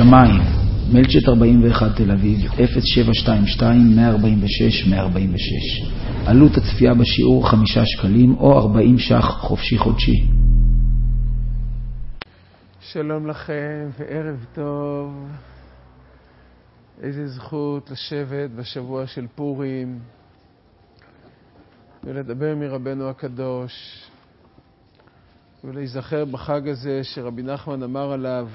שמיים, מלצ'ט 41 תל אביב, 0722-146-146. עלות הצפייה בשיעור 5 שקלים או 40 ש"ח חופשי חודשי. שלום לכם וערב טוב. איזה זכות לשבת בשבוע של פורים ולדבר מרבנו הקדוש ולהיזכר בחג הזה שרבי נחמן אמר עליו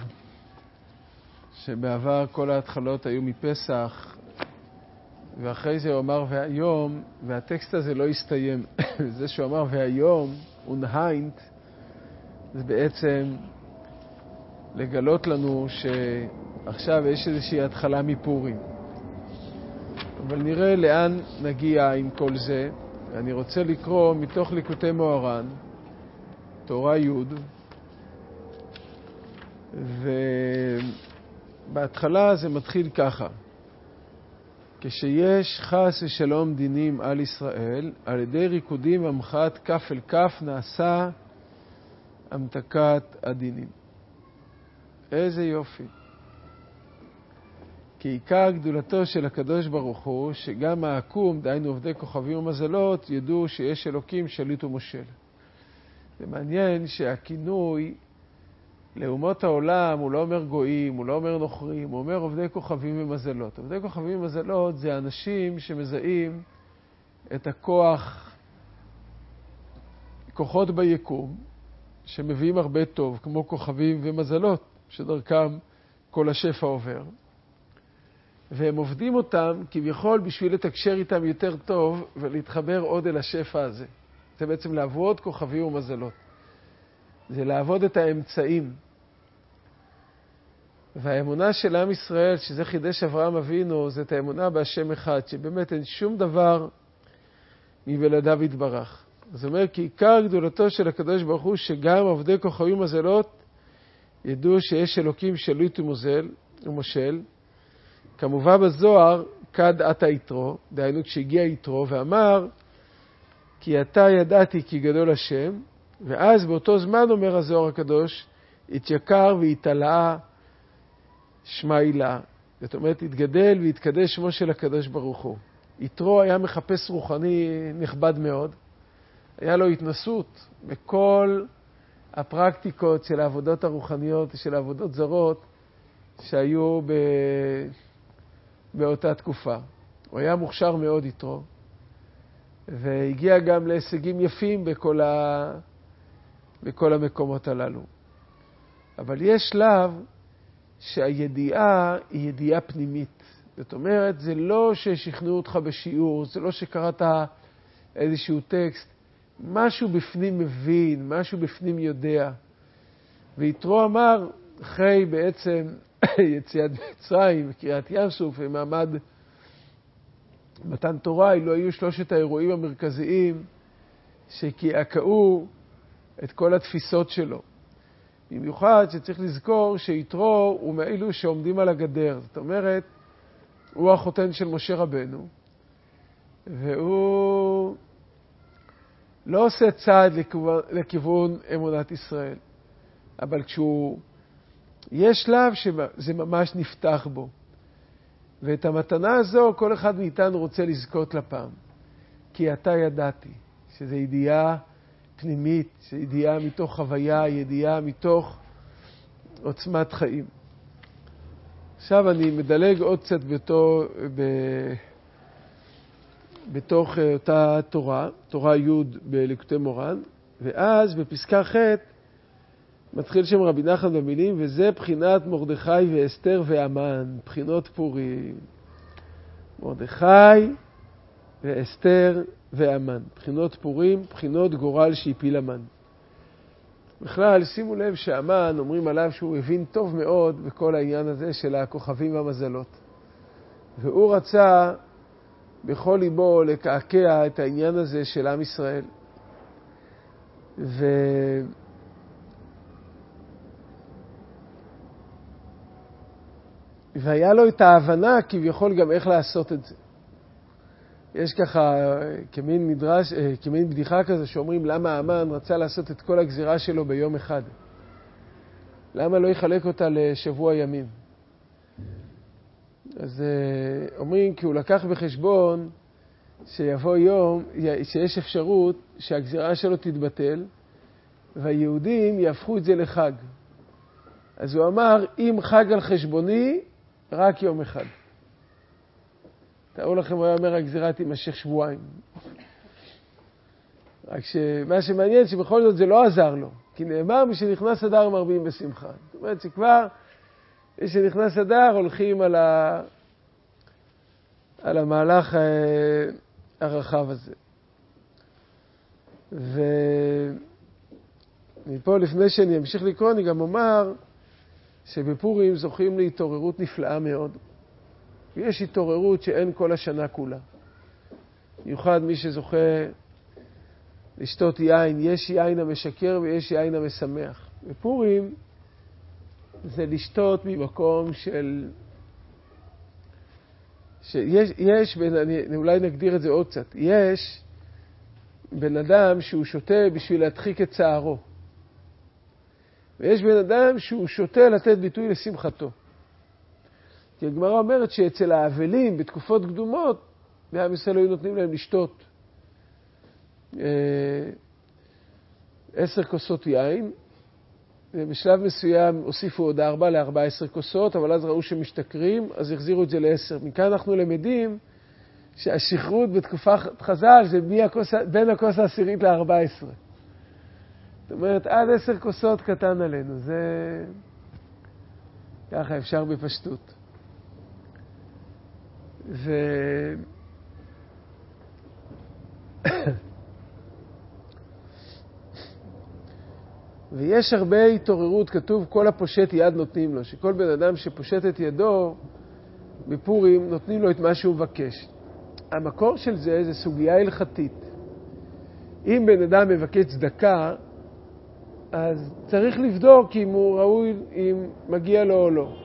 שבעבר כל ההתחלות היו מפסח, ואחרי זה הוא אמר והיום, והטקסט הזה לא הסתיים. זה שהוא אמר והיום, ונהיינט, זה בעצם לגלות לנו שעכשיו יש איזושהי התחלה מפורים. אבל נראה לאן נגיע עם כל זה. אני רוצה לקרוא מתוך ליקוטי מוהר"ן, תורה י', ובהתחלה זה מתחיל ככה: כשיש חס ושלום דינים על ישראל, על ידי ריקודים המחאת כף אל כף נעשה המתקת הדינים. איזה יופי. כי עיקר גדולתו של הקדוש ברוך הוא שגם העקום, דהיינו עובדי כוכבים ומזלות, ידעו שיש אלוקים שליט ומושל. זה מעניין שהכינוי לאומות העולם הוא לא אומר גויים, הוא לא אומר נוכרים, הוא אומר עובדי כוכבים ומזלות. עובדי כוכבים ומזלות זה אנשים שמזהים את כוחות ביקום שמביאים הרבה טוב, כמו כוכבים ומזלות, שדרכם כל השפע עובר. והם עובדים אותם כביכול בשביל לתקשר איתם יותר טוב ולהתחבר עוד אל השפע הזה. זה בעצם לעבוד כוכבים ומזלות. זה לעבוד את האמצעים. והאמונה של עם ישראל, שזה חידש אברהם אבינו, זה את האמונה בהשם אחד, שבאמת אין שום דבר מבלעדיו יתברך. זאת אומרת, כי עיקר גדולתו של הקדוש ברוך הוא, שגם עובדי כוכבים ומזלות ידעו שיש אלוקים שליט ומושל. כמובן בזוהר, כד עתה יתרו, דהיינו כשהגיע יתרו ואמר, כי אתה ידעתי כי גדול השם, ואז באותו זמן אומר הזוהר הקדוש, התיקר והתעלה שמה הילה. זאת אומרת, התגדל והתקדש שמו של הקדוש ברוך הוא. יתרו היה מחפש רוחני נכבד מאוד. היה לו התנסות בכל הפרקטיקות של העבודות הרוחניות, של העבודות זרות, שהיו באותה תקופה. הוא היה מוכשר מאוד יתרו, והגיע גם להישגים יפים בכל המקומות הללו. אבל יש שלב שהידיעה היא ידיעה פנימית. זאת אומרת, זה לא ששכנעו אותך בשיעור, זה לא שקראת איזשהו טקסט, משהו בפנים מבין, משהו בפנים יודע. ויתרו אמר, אחרי בעצם יציאת מצרים וקריאת ים סוף ומעמד מתן תורה, לא היו שלושת האירועים המרכזיים שקעקעו את כל התפיסות שלו. במיוחד שצריך לזכור שיתרו הוא מאלו שעומדים על הגדר. זאת אומרת, הוא החותן של משה רבנו, והוא לא עושה צעד לכיוון אמונת ישראל. אבל יש שלב שזה ממש נפתח בו. ואת המתנה הזו כל אחד מאיתנו רוצה לזכות לפעם. כי אתה ידעתי, שזו ידיעה פנימית, שזו ידיעה מתוך חוויה, ידיעה מתוך עוצמת חיים. עכשיו אני מדלג עוד קצת בתוך אותה תורה י' בליקוטי מוהר"ן, ואז בפסקה ח' מתחיל שם רבי נחמן במילים, וזה בחינת מרדכי ואסתר והמן, בחינות פורים. מרדכי ואסתר והמן, בחינות פורים, בחינות גורל שהפיל המן. בכלל, שימו לב שהמן, אומרים עליו שהוא הבין טוב מאוד בכל העניין הזה של הכוכבים והמזלות. והוא רצה בכל ליבו לקעקע את העניין הזה של עם ישראל. והיה לו את ההבנה כביכול גם איך לעשות את זה. יש ככה כמין בדיחה כזה שאומרים למה המן רצה לעשות את כל הגזירה שלו ביום אחד. למה לא יחלק אותה לשבוע ימים? אז אומרים כי הוא לקח בחשבון שיבוא יום, שיש אפשרות שהגזירה שלו תתבטל, והיהודים יהפכו את זה לחג. אז הוא אמר, אם חג על חשבוני, רק יום אחד. תראו לכם, הוא אומר, הגזירה תימשך שבועיים. רק שמה שמעניין שבכל זאת זה לא עזר לו, כי נאמר מי שנכנס אדר מרבים בשמחה. זאת אומרת שכבר מי שנכנס אדר הולכים על המהלך הרחב הזה. ומפה לפני שאני אמשיך לקרוא אני גם אומר שבפורים זוכים להתעוררות נפלאה מאוד. יש התעוררות שאין כל השנה כולה. במיוחד מי שזוכה לשתות יין, יש יין המשקר ויש יין המשמח. בפורים זה לשתות ממקום יש אולי נגדיר את זה עוד קצת, יש בן אדם שהוא שותה בשביל להדחיק את צערו. ויש בן אדם שהוא שותה לתת ביטוי לשמחתו. כי הגמרא אומרת שאצל האבלים בתקופות קדומות, בעם ישראל היו נותנים להם לשתות 10 כוסות יין, ובשלב מסוים הוסיפו עוד 4 ל-14 כוסות, אבל אז ראו שמשתכרים, אז החזירו את זה ל-10. מכאן אנחנו למדים שהשכרות בתקופה חז"ל זה בין הכוס העשירית ל-14. זאת אומרת, עד 10 כוסות קטן עלינו. זה ככה אפשר בפשטות. ויש הרבה התעוררות, כתוב כל הפושט יד נותנים לו, שכל בן אדם שפושט את ידו בפורים נותנים לו את מה שהוא מבקש. המקור של זה סוגיה הלכתית. אם בן אדם מבקש צדקה, אז צריך לבדוק אם הוא ראוי, אם מגיע לו או לא.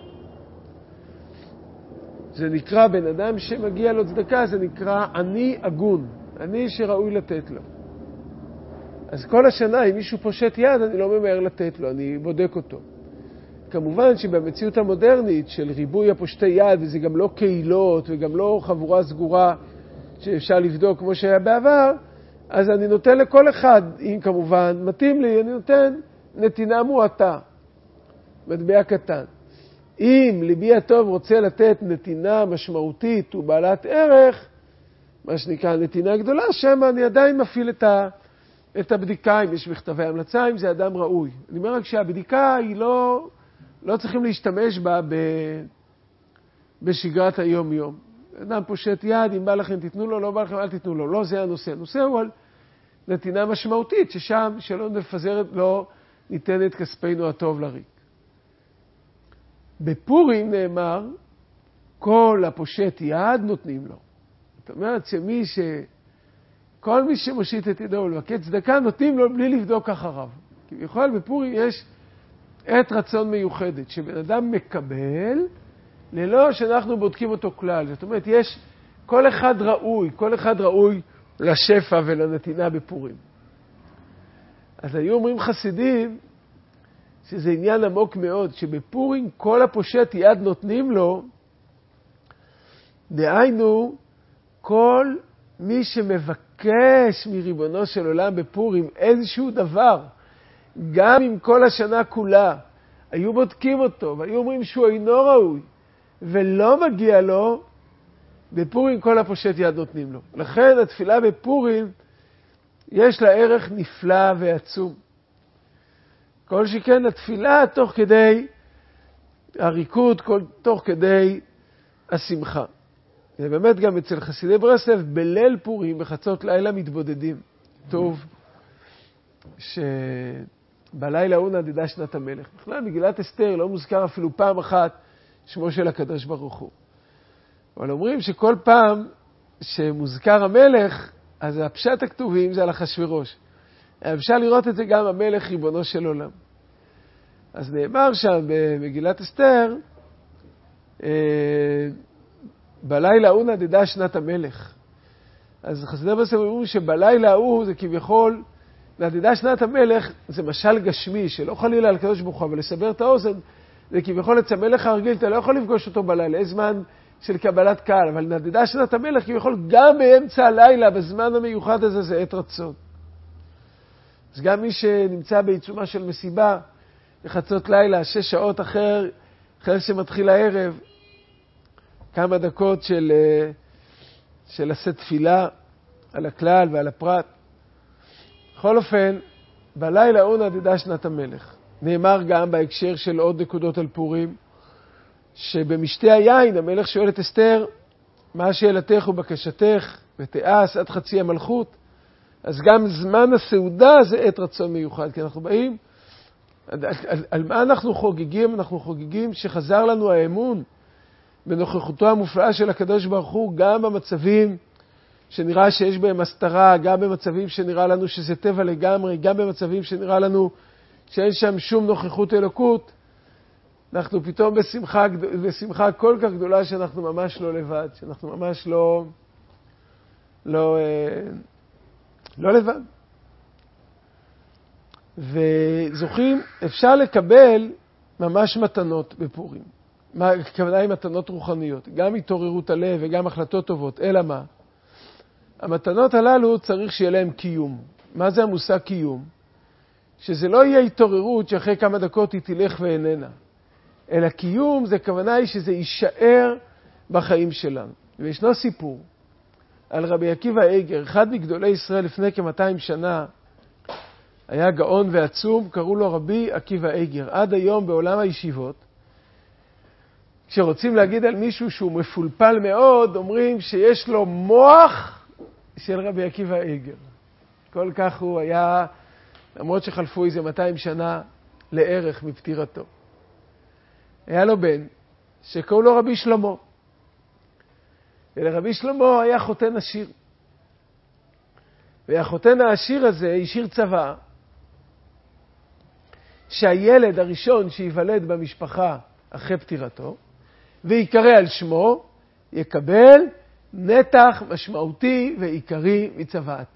זה נקרא בן אדם שמגיע לו צדקה, זה נקרא אני הגון, אני שראוי לתת לו. אז כל השנה, אם מישהו פושט יד, אני לא ממהר לתת לו, אני בודק אותו. כמובן שבמציאות המודרנית של ריבוי הפושטי יד, וזה גם לא קהילות וגם לא חבורה סגורה שאפשר לבדוק כמו שהיה בעבר, אז אני נותן לכל אחד, אם כמובן מתאים לי, אני נותן נתינה מועטה, מטבע קטן. אם ליבי הטוב רוצה לתת נתינה משמעותית ובעלת ערך, מה שנקרא נתינה גדולה, שם אני עדיין מפעיל את הבדיקה, אם יש מכתבי המלצה, אם זה אדם ראוי. אני אומר רק שהבדיקה היא לא צריכים להשתמש בה בשגרת היום-יום. אדם פושט יד, אם בא לכם תיתנו לו, לא בא לכם אל תיתנו לו. לא זה הנושא. הנושא הוא על נתינה משמעותית, ששם שלא נפזרת, לא ניתן את כספינו הטוב לריק. בפורים נאמר, כל הפושט יד נותנים לו. זאת אומרת כל מי שמושיט את ידו ולבקש צדקה נותנים לו בלי לבדוק אחריו. כי בכל בפורים יש עת רצון מיוחדת, שבן אדם מקבל ללא שאנחנו בודקים אותו כלל. זאת אומרת, כל אחד ראוי לשפע ולנתינה בפורים. אז היו אומרים חסידים שזה עניין עמוק מאוד, שבפורים כל הפושט יד נותנים לו, דהיינו כל מי שמבקש מריבונו של עולם בפורים איזשהו דבר, גם אם כל השנה כולה היו בודקים אותו והיו אומרים שהוא אינו ראוי ולא מגיע לו, בפורים כל הפושט יד נותנים לו. לכן התפילה בפורים יש לה ערך נפלא ועצום. כל שכן התפילה תוך כדי הריקוד, תוך כדי השמחה. זה באמת גם אצל חסידי ברסלב, בליל פורים, בחצות לילה מתבודדים. טוב, שבלילה הוא נדדה שנת המלך. בכלל, מגילת אסתר לא מוזכר אפילו פעם אחת שמו של הקדוש ברוך הוא. אבל אומרים שכל פעם שמוזכר המלך, אז הפשט הכתובים זה על אחשוורוש. אפשר לראות את זה גם המלך ריבונו של עולם. אז נאמר שם במגילת אסתר, בלילה הוא נדדה שנת המלך. אז חסידי ברסלב אומרים שבלילה הוא זה כביכול, נדדה שנת המלך זה משל גשמי, שלא חלילה על הקדוש ברוך הוא, אבל לסבר את האוזן, זה כביכול אצל המלך הרגיל, אתה לא יכול לפגוש אותו בלילה, יש זמן של קבלת קהל, אבל נדדה שנת המלך, כי הוא יכול גם באמצע הלילה, בזמן המיוחד הזה, זה עת רצון. אז גם מי שנמצא בעיצומה של מסיבה, לחצות לילה, 6 שעות אחרי שמתחיל הערב, כמה דקות של לשאת תפילה על הכלל ועל הפרט. בכל אופן, בלילה הוא נדדה שנת המלך. נאמר גם בהקשר של עוד נקודות על פורים, שבמשתה היין המלך שואל את אסתר, מה שאלתך ובקשתך ותעש עד חצי המלכות. אז גם זמן הסעודה זה עת רצון מיוחד, כי אנחנו באים, על מה אנחנו חוגגים? אנחנו חוגגים שחזר לנו האמון בנוכחותו המופלאה של הקדוש ברוך הוא, גם במצבים שנראה שיש בהם הסתרה, גם במצבים שנראה לנו שזה טבע לגמרי, גם במצבים שנראה לנו שאין שם שום נוכחות אלוקות. אנחנו פתאום בשמחה כל כך גדולה שאנחנו ממש לא לבד, שאנחנו ממש לא לבד. וזוכים, אפשר לקבל ממש מתנות בפורים. הכוונה היא מתנות רוחניות, גם התעוררות הלב וגם החלטות טובות. אלא מה? המתנות הללו צריך שיהיה להם קיום. מה זה המושג קיום? שזה לא יהיה התעוררות שאחרי כמה דקות היא תלך ואיננה. אלא קיום זה כוונה היא שזה יישאר בחיים שלנו. וישנו סיפור על רבי עקיבא איגר, אחד מגדולי ישראל לפני כ-200 שנה, היה גאון ועצום, קראו לו רבי עקיבא איגר. עד היום בעולם הישיבות, כשרוצים להגיד על מישהו שהוא מפולפל מאוד, אומרים שיש לו מוח של רבי עקיבא איגר. כל כך הוא היה, למרות שחלפו איזה 200 שנה לערך מפטירתו. היה לו בן שקראו לו רבי שלמה. ולרבי שלמה היה חותן עשיר. והחותן העשיר הזה השאיר צוואה שהילד הראשון שיוולד במשפחה אחרי פטירתו ויקרא על שמו, יקבל נתח משמעותי ועיקרי מצוואתו.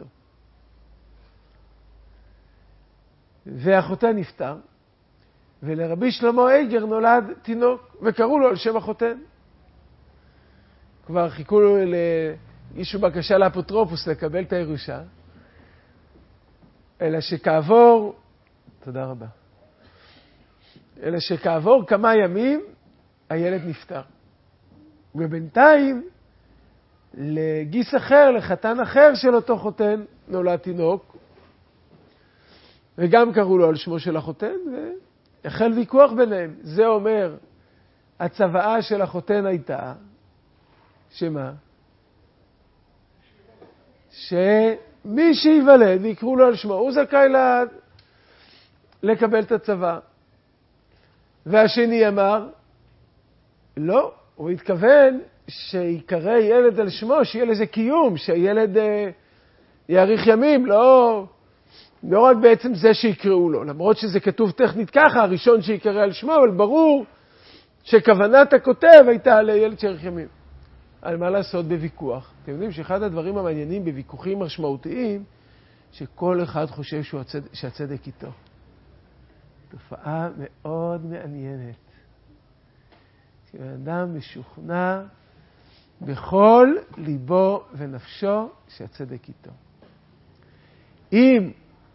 והחותן נפטר, ולרבי שלמה איגר נולד תינוק, וקראו לו על שם החותן. כבר חיכו לו לאישו בקשה לאפוטרופוס לקבל את הירושה, אלא שכעבור, תודה רבה, אלא שכעבור כמה ימים הילד נפטר. ובינתיים לגיס אחר, לחתן אחר של אותו חותן, נולד תינוק, וגם קראו לו על שמו של החותן, והחל ויכוח ביניהם. זה אומר, הצוואה של החותן הייתה, שמה? שמי שיוולד ויקראו לו על שמו, הוא זכאי לקבל את הצוואה. והשני אמר, לא, הוא התכוון שיקרא ילד על שמו, שיהיה לזה קיום, שהילד יאריך ימים, לא רק בעצם זה שיקראו לו, למרות שזה כתוב טכנית ככה, הראשון שיקרא על שמו, אבל ברור שכוונת הכותב הייתה לילד שיאריך ימים. על מה לעשות בוויכוח? אתם יודעים שאחד הדברים המעניינים בוויכוחים משמעותיים, שכל אחד חושב שהצדק איתו. תופעה מאוד מעניינת. כשאדם משוכנע בכל ליבו ונפשו שהצדק איתו. אם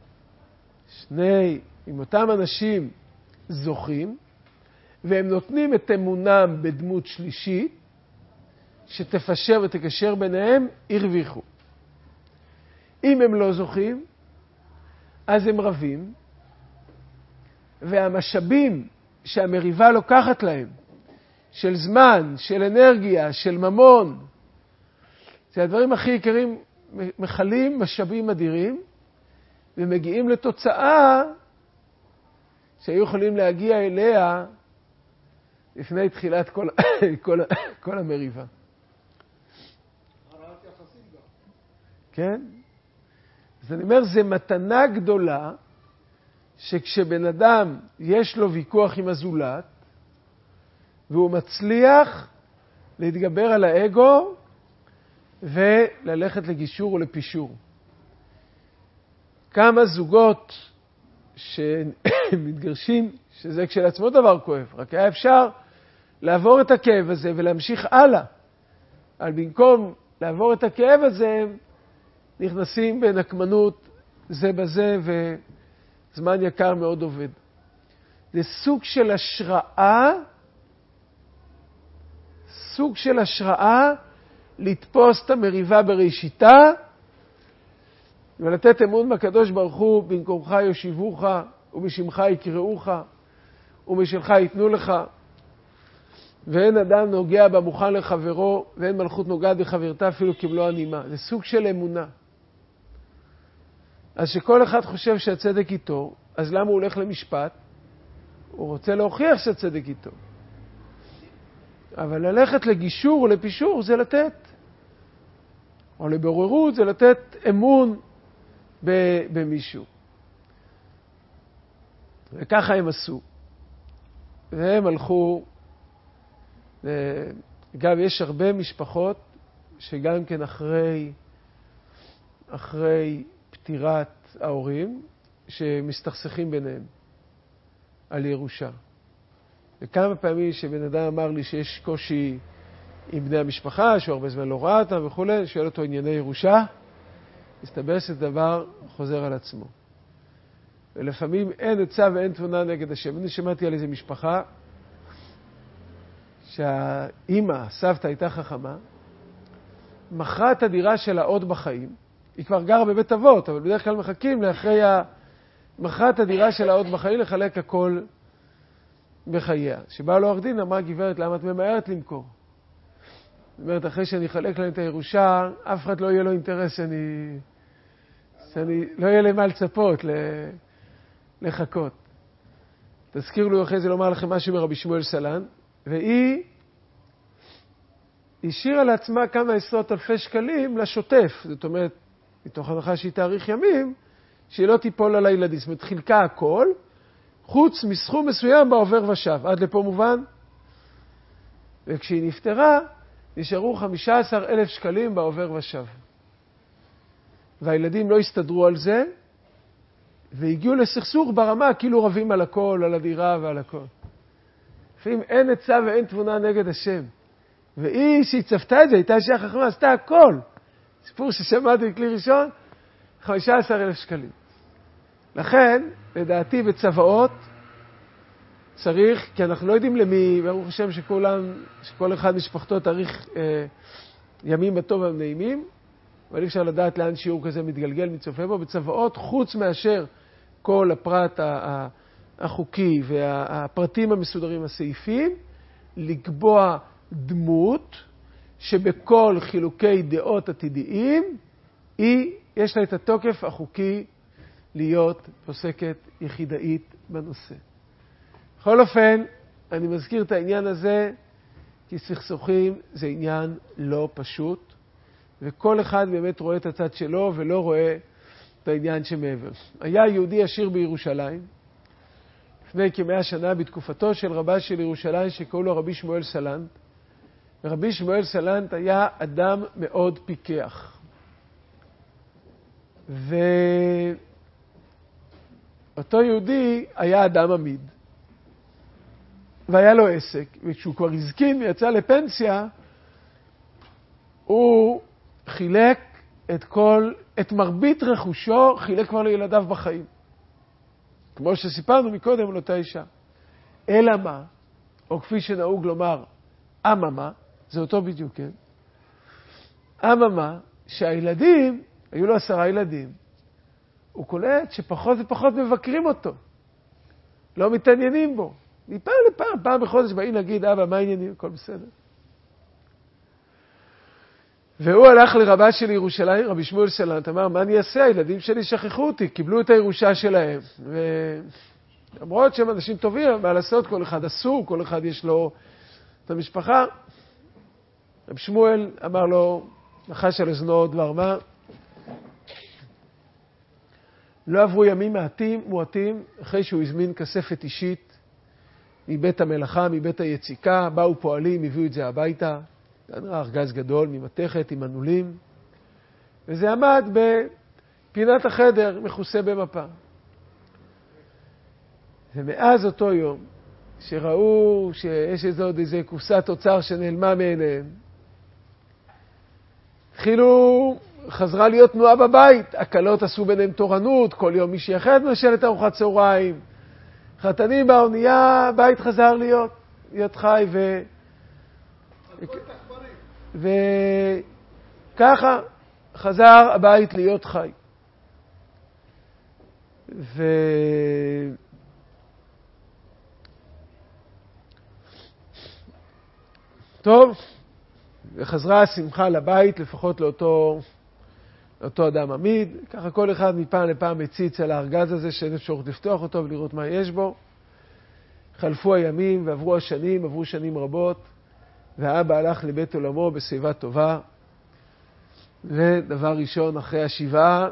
אותם אנשים זוכים, והם נותנים את אמונם בדמות שלישית, שתפשר ותקשר ביניהם, הרוויחו. אם הם לא זוכים, אז הם רבים, והמשאבים שהמריבה לוקחת להם, של זמן, של אנרגיה, של ממון, זה הדברים הכי יקרים, מחלים משאבים אדירים, ומגיעים לתוצאה שהיו יכולים להגיע אליה לפני תחילת כל המריבה. כן? אז אני אומר, זה מתנה גדולה, שכשבן אדם יש לו ויכוח עם הזולת, והוא מצליח להתגבר על האגו, וללכת לגישור ולפישור. כמה זוגות שמתגרשים, שזה כשלעצמו דבר כואב, רק היה אפשר לעבור את הכאב הזה ולהמשיך הלאה. אבל במקום לעבור את הכאב הזה, נכנסים בנקמנות זה בזה, וזמן יקר מאוד עובד. זה סוג של השראה לתפוס את המריבה בראשיתה, ולתת אמון בקדוש ברוך הוא, במקומך יושיבוך, ובשמך יקראוך, ומשלך ייתנו לך. ואין אדם נוגע במוכן לחברו, ואין מלכות נוגעת בחברתה אפילו כמלוא הנימה. זה סוג של אמונה. אז שכל אחד חושב שהצדק איתו, אז למה הוא הולך למשפט? הוא רוצה להוכיח שהצדק איתו. אבל ללכת לגישור או לפישור זה לתת. או לבוררות זה לתת אמון במישהו. וככה הם עשו. והם הלכו, אגב, יש הרבה משפחות שגם כן אחרי פטירת ההורים, שמסתכסכים ביניהם על ירושה. וכמה פעמים שבן אדם אמר לי שיש קושי עם בני המשפחה, שהוא הרבה זמן לא ראה אותם וכו', שואל אותו ענייני ירושה, מסתבר שזה דבר חוזר על עצמו. ולפעמים אין עצה ואין תבונה נגד השם. אני שמעתי על איזו משפחה, שהאימא, סבתא הייתה חכמה, מכרה את הדירה שלה עוד בחיים, היא כבר גרה בבית אבות, אבל בדרך כלל מחכים לאחרי מכרה את הדירה שלה עוד בחיים, לחלק הכל בחייה. שבאה לו עורך דין, אמרה, גברת, למה את ממהרת למכור? זאת אומרת, אחרי שאני אחלק להם את הירושה, אף אחד לא יהיה לו אינטרס שאני לא יהיה למה לצפות, לחכות. תזכירו לי אחרי זה לומר לכם משהו מרבי שמואל סלנט, והיא השאירה לעצמה כמה עשרות אלפי שקלים לשוטף. זאת אומרת, מתוך הנחה שהיא תאריך ימים, שהיא לא תיפול על הילדים. זאת אומרת, חילקה הכל, חוץ מסכום מסוים בעובר ושב. עד לפה מובן? וכשהיא נפטרה, נשארו 15,000 שקלים בעובר ושב. והילדים לא הסתדרו על זה, והגיעו לסכסוך ברמה, כאילו רבים על הכל, על הדירה ועל הכל. לפעמים אין עצה ואין תבונה נגד השם. והיא שהיא צפתה את זה, הייתה אישה חכמה, עשתה הכל. סיפור ששמעתי בכלי ראשון, 15,000 שקלים. לכן, לדעתי בצוואות, צריך, כי אנחנו לא יודעים למי, ברוך השם שכל אחד משפחתו תאריך ימים בטוב והנעימים, אבל אי אפשר לדעת לאן שיעור כזה מתגלגל, מצופה בו. בצוואות, חוץ מאשר כל הפרט החוקי והפרטים המסודרים הסעיפים, לקבוע דמות שבכל חילוקי דעות עתידיים, יש לה את התוקף החוקי להיות פוסקת יחידאית בנושא. בכל אופן, אני מזכיר את העניין הזה, כי סכסוכים זה עניין לא פשוט, וכל אחד באמת רואה את הצד שלו ולא רואה את העניין שמעבר. היה יהודי עשיר בירושלים, לפני כ100 שנה, בתקופתו של רבה של ירושלים, שקראו לו רבי שמואל סלנט. ורבי שמואל סלנט היה אדם מאוד פיקח. ואותו יהודי היה אדם עמיד. והיה לו עסק, וכשהוא כבר הזקין ויצא לפנסיה, הוא חילק את מרבית רכושו, חילק כבר לילדיו בחיים. כמו שסיפרנו מקודם על אותה אישה. אלא מה, או כפי שנהוג לומר, אממה, זה אותו בדיוק, כן? אממה, שהילדים, היו לו 10 ילדים, הוא קולט שפחות ופחות מבקרים אותו. לא מתעניינים בו. מפעם לפעם, פעם בחודש באים להגיד, אבא, מה העניינים? הכל בסדר. והוא הלך לרבה של ירושלים, רבי שמואל סלנט, אמר, מה אני אעשה? הילדים שלי שכחו אותי, קיבלו את הירושה שלהם. ולמרות שהם אנשים טובים, מה לעשות? כל אחד עסוק, כל אחד יש לו את המשפחה. רבי שמואל אמר לו, לחש על אוזנו דבר מה? לא עברו ימים מועטים, אחרי שהוא הזמין כספת אישית מבית המלאכה, מבית היציקה, באו פועלים, הביאו את זה הביתה, ארגז גדול ממתכת עם מנעולים, וזה עמד בפינת החדר, מכוסה במפה. ומאז אותו יום, שראו שיש עוד איזה קופסת אוצר שנעלמה מעיניהם, חזרה להיות תנועה בבית. הקלות עשו ביניהם תורנות, כל יום מישהי אחרת מבשלת ארוחת צהריים. חתנים באונייה, הבית חזר להיות חי וככה חזר הבית להיות חי. טוב, וחזרה השמחה לבית, לפחות לאותו אדם עמיד. ככה כל אחד מפעם לפעם מציץ על הארגז הזה שאין אפשרות לפתוח אותו ולראות מה יש בו. חלפו הימים ועברו השנים, עברו שנים רבות, והאבא הלך לבית עולמו בשיבה טובה. ודבר ראשון, אחרי השבעה,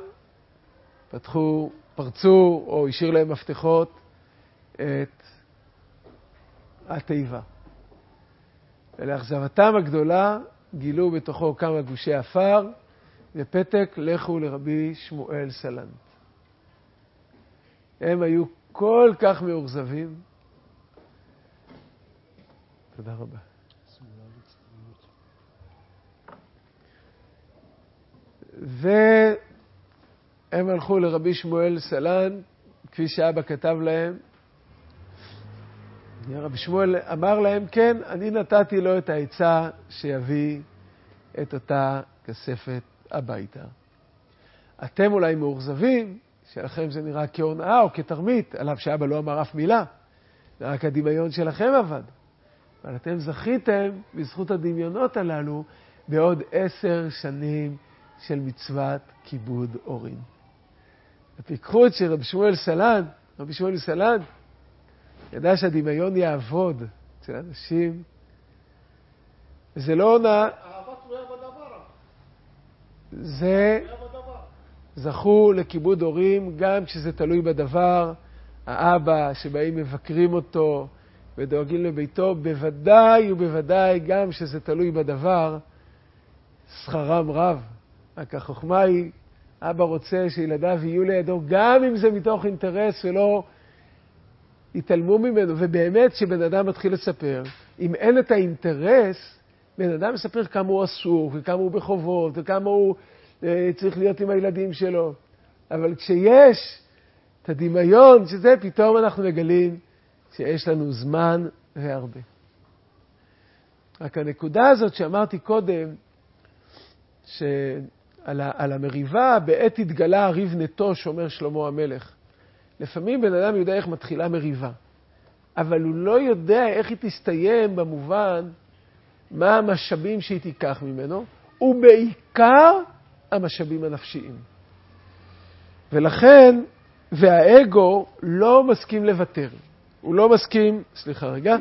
פרצו או השאיר להם מפתחות את התיבה. ולאכזבתם הגדולה גילו בתוכו כמה גושי עפר ופתק לכו לרבי שמואל סלנט. הם היו כל כך מאוכזבים. תודה רבה. והם הלכו לרבי שמואל סלנט, כפי שאבא כתב להם. רבי שמואל אמר להם, כן, אני נתתי לו את העצה שיביא את אותה כספת הביתה. אתם אולי מאוכזבים, שלכם זה נראה כהונאה או כתרמית, עליו שאבא לא אמר אף מילה. רק הדמיון שלכם עבד. אבל אתם זכיתם בזכות הדמיונות הללו בעוד 10 שנים של מצוות כיבוד הורים. הפיקחות של רבי שמואל סלנט, ידע שהדמיון יעבוד אצל אנשים, וזה לא עונה, זה זכו לכיבוד הורים גם כשזה תלוי בדבר. האבא שבאים מבקרים אותו ודואגים לביתו, בוודאי ובוודאי גם שזה תלוי בדבר, שכרם רב. רק החוכמה היא, אבא רוצה שילדיו יהיו לידו, גם אם זה מתוך אינטרס ולא יתעלמו ממנו. ובאמת שבן אדם מתחיל לספר, אם אין את האינטרס, בן אדם מספר כמה הוא עסוק וכמה הוא בחובות וכמה הוא צריך להיות עם הילדים שלו. אבל כשיש את הדמיון, שזה פתאום אנחנו מגלים שיש לנו זמן והרבה. רק הנקודה הזאת שאמרתי קודם, שעל המריבה, בעת התגלה הריב נטוש, אומר שלמה המלך. לפעמים בן אדם יודע איך מתחילה מריבה, אבל הוא לא יודע איך היא תסתיים במובן מה המשאבים שהיא תיקח ממנו, ובעיקר המשאבים הנפשיים. ולכן, והאגו לא מסכים לוותר. הוא לא מסכים, סליחה רגע.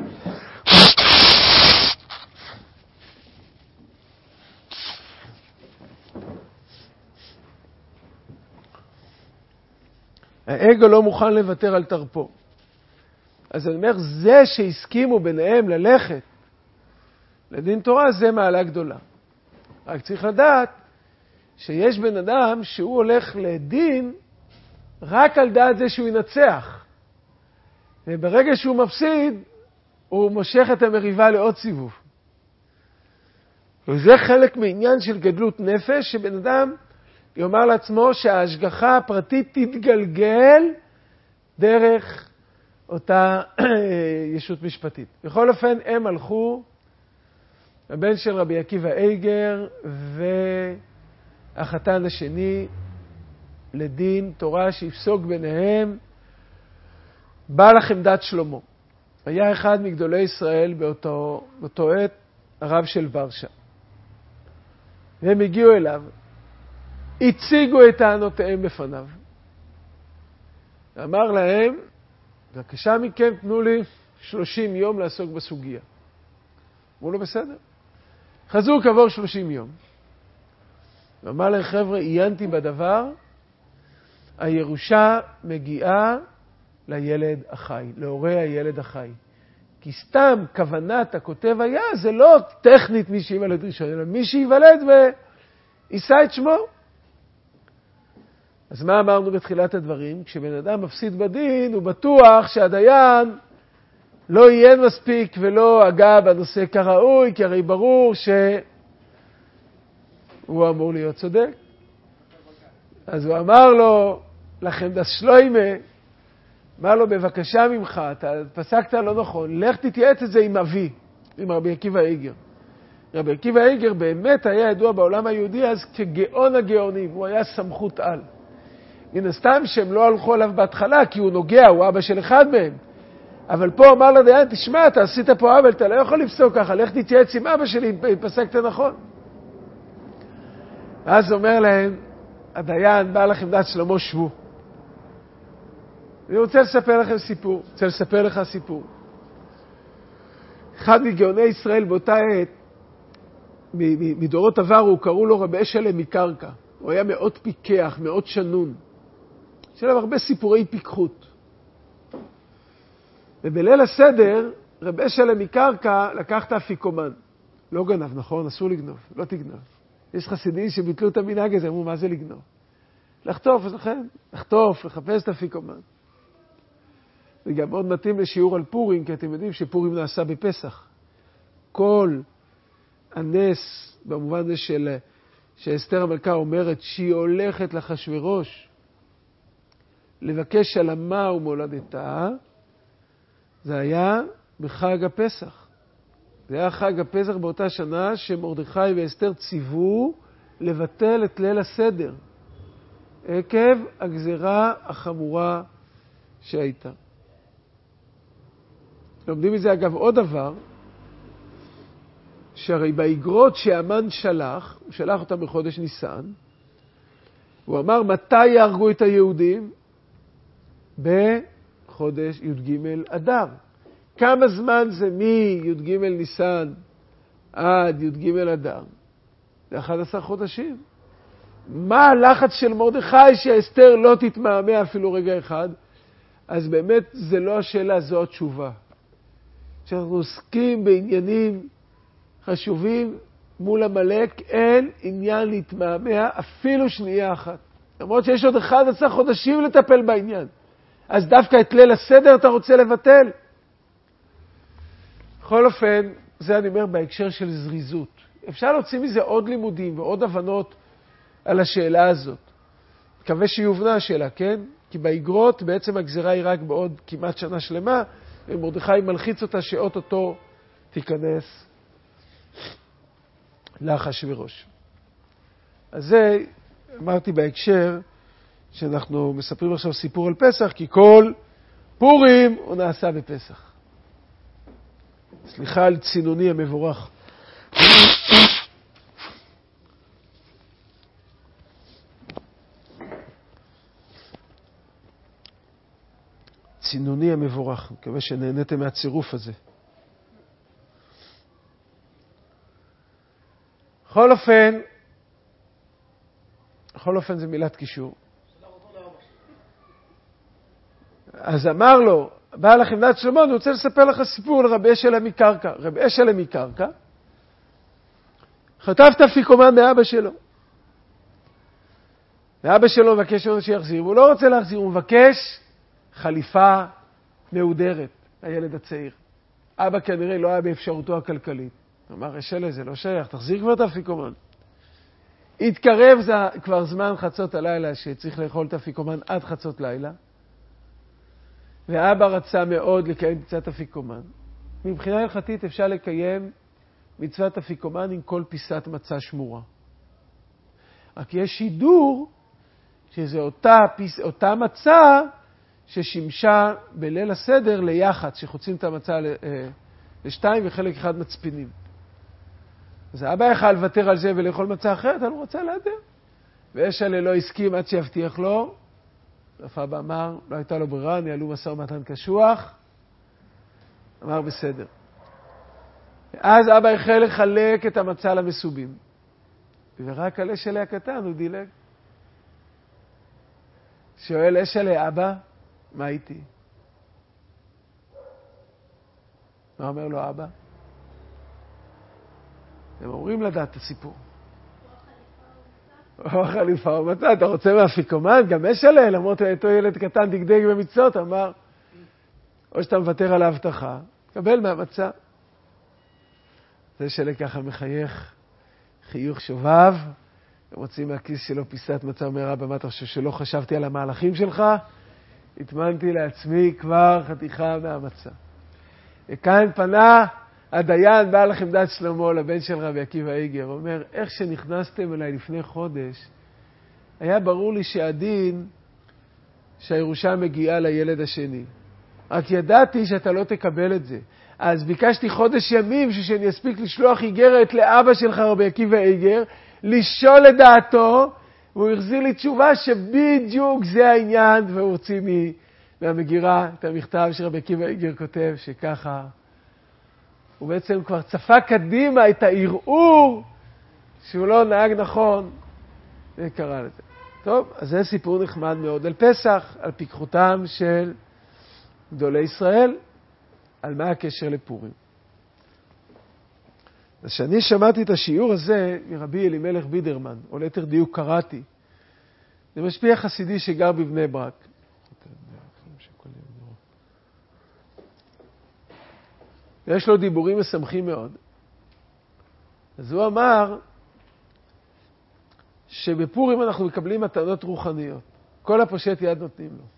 האגו לא מוכן לוותר על תרפו. אז אני אומר, זה שהסכימו ביניהם ללכת לדין תורה, זה מעלה גדולה. רק צריך לדעת שיש בן אדם שהוא הולך לדין רק על דעת זה שהוא ינצח. וברגע שהוא מפסיד, הוא מושך את המריבה לעוד סיבוב. וזה חלק מעניין של גדלות נפש, שבן אדם יאמר לעצמו שההשגחה הפרטית תתגלגל דרך אותה ישות משפטית. בכל אופן, הם הלכו, הבן של רבי עקיבא איגר והחתן השני, לדין תורה שיפסוק ביניהם בעל עמדת שלמה. היה אחד מגדולי ישראל באותו עת, הרב של ורשה. והם הגיעו אליו, הציגו את טענותיהם בפניו. אמר להם, בבקשה מכם, תנו לי 30 יום לעסוק בסוגיה. אמרו לו, בסדר. חזרו כעבור 30 יום. ואמר להם, חבר'ה, עיינתי בדבר, הירושה מגיעה לילד החי, להורי הילד החי. כי כוונת הכותב היה, זה לא טכנית מי שיוולד ראשון, אלא מי שיוולד ויישא את שמו. אז מה אמרנו בתחילת הדברים? כשבן אדם מפסיד בדין, הוא בטוח שהדיין לא יהיה מספיק ולא הגע בנושא כראוי, כי הרי ברור שהוא הוא אמור להיות צודק. אז הוא אמר לו, לכם דס שלוימה, אמר לו, בבקשה ממך, אתה פסקת לא נכון, לך תתייעץ את זה עם אבי, עם רבי עקיבא איגר. רבי עקיבא איגר באמת היה ידוע בעולם היהודי אז כגאון הגאונים, הוא היה סמכות על. מן הסתם שהם לא הלכו עליו בהתחלה, כי הוא נוגע, הוא אבא של אחד מהם. אבל פה אמר לדיין, תשמע, אתה עשית פה עוול, אתה לא יכול לפסוק ככה, לך תתייעץ עם אבא שלי, אם פסקת נכון. ואז אומר להם, הדיין, בא לכם דת שלמה, שבו. אני רוצה לספר לכם סיפור, רוצה לספר לך סיפור. אחד מגאוני ישראל באותה עת, מדורות עברו, קראו לו רבי אשלם מקרקע. הוא היה מאוד פיקח, מאוד שנון. יש עליו הרבה סיפורי פיקחות. ובליל הסדר, רבי אשלם מקרקע לקח את האפיקומן. לא גנב, נכון? אסור לגנוב, לא תגנב. יש חסידים שביטלו את המנהג הזה, אמרו, מה זה לגנוב? לחטוף, אז לכן, לחטוף, לחפש את האפיקומן. וגם מאוד מתאים לשיעור על פורים, כי אתם יודעים שפורים נעשה בפסח. כל הנס, במובן הזה שאסתר המלכה אומרת שהיא הולכת לאחשוורוש לבקש שלמה ומולדתה, זה היה בחג הפסח. זה היה חג הפסח באותה שנה שמרדכי ואסתר ציוו לבטל את ליל הסדר, עקב הגזרה החמורה שהייתה. לומדים מזה אגב עוד דבר, שהרי באיגרות שהמן שלח, הוא שלח אותם בחודש ניסן, הוא אמר מתי יהרגו את היהודים? בחודש י"ג אדר. כמה זמן זה מי"ג ניסן עד י"ג אדר? זה 11 חודשים. מה הלחץ של מרדכי שאסתר לא תתמהמה אפילו רגע אחד? אז באמת זה לא השאלה, זו התשובה. כשאנחנו עוסקים בעניינים חשובים מול המלך, אין עניין להתמהמה אפילו שנייה אחת. למרות שיש עוד 11 חודשים לטפל בעניין. אז דווקא את ליל הסדר אתה רוצה לבטל? בכל אופן, זה אני אומר בהקשר של זריזות. אפשר להוציא מזה עוד לימודים ועוד הבנות על השאלה הזאת. מקווה שיובנה השאלה, כן? כי באיגרות בעצם הגזירה היא רק בעוד כמעט שנה שלמה, ומרדכי מלחיץ אותה שאו-טו-טו תיכנס לאחשוורוש. אז זה אמרתי בהקשר שאנחנו מספרים עכשיו סיפור על פסח, כי כל פורים הוא נעשה בפסח. סליחה על צינוני המבורך. צינוני המבורך. מקווה שנהניתם מהצירוף הזה. בכל אופן זה מילת קישור. אז אמר לו, בא לכם דת שלמה, אני רוצה לספר לך סיפור לרבי אשלם מקרקע. רבי אשלם מקרקע חטף את האפיקומן מאבא שלו. ואבא שלו מבקש ממנו שיחזיר, והוא לא רוצה להחזיר, הוא מבקש חליפה מהודרת, הילד הצעיר. אבא כנראה לא היה באפשרותו הכלכלית. הוא אמר, אשלה, זה לא שייך, תחזיר כבר את האפיקומן. התקרב, זה כבר זמן חצות הלילה, שצריך לאכול את האפיקומן עד חצות לילה. ואבא רצה מאוד לקיים מצוות אפיקומן. מבחינה הלכתית אפשר לקיים מצוות אפיקומן עם כל פיסת מצה שמורה. רק יש שידור שזה אותה מצה ששימשה בליל הסדר ליחד, שחוצים את המצה לשתיים וחלק אחד מצפינים. אז האבא יכל לוותר על זה ולאכול מצה אחרת, אבל הוא רצה להדר. ואשלה לא הסכים עד שיבטיח לו. אבא אמר, לא הייתה לו ברירה, ניהלו משא ומתן קשוח. אמר בסדר. ואז אבא החל לחלק את המצה למסובים. ורק על אשלה הקטן הוא דילג. שואל אשלה, אבא, מה איתי? מה אומר לו אבא? הם אומרים לדעת את הסיפור. או חליפה או מצה, אתה רוצה מאפיקומן? גם אשלה, למרות אותו ילד קטן דגדג במצוות, אמר, או שאתה מוותר על ההבטחה, קבל מהמצה. זה אשלה ככה מחייך, חיוך שובב, הם מוצאים מהכיס שלו פיסת מצה, אומר אבא, מה אתה חושב שלא חשבתי על המהלכים שלך? התמנתי לעצמי כבר חתיכה מהמצה. וכאן פנה הדיין בעל חמדת שלמה לבן של רבי עקיבא איגר, אומר, איך שנכנסתם אליי לפני חודש, היה ברור לי שהדין שהירושה מגיעה לילד השני. רק ידעתי שאתה לא תקבל את זה. אז ביקשתי חודש ימים שאני אספיק לשלוח איגרת לאבא שלך רבי עקיבא איגר, לשאול את דעתו, והוא החזיר לי תשובה שבדיוק זה העניין, והוא הוציא מהמגירה את המכתב שרבי עקיבא איגר כותב, שככה הוא בעצם כבר צפה קדימה את הערעור שהוא לא נהג נכון, וקרא לזה. טוב, אז זה סיפור נחמד מאוד על פסח, על פיקחותם של גדולי ישראל, על מה הקשר לפורים. אז שאני שמעתי את השיעור הזה מרבי אלימלך בידרמן, או ליתר דיוק קראתי, זה משפיע חסידי שגר בבני ברק. ויש לו דיבורים משמחים מאוד. אז הוא אמר שבפורים אנחנו מקבלים מתנות רוחניות. כל הפושט יד נותנים לו.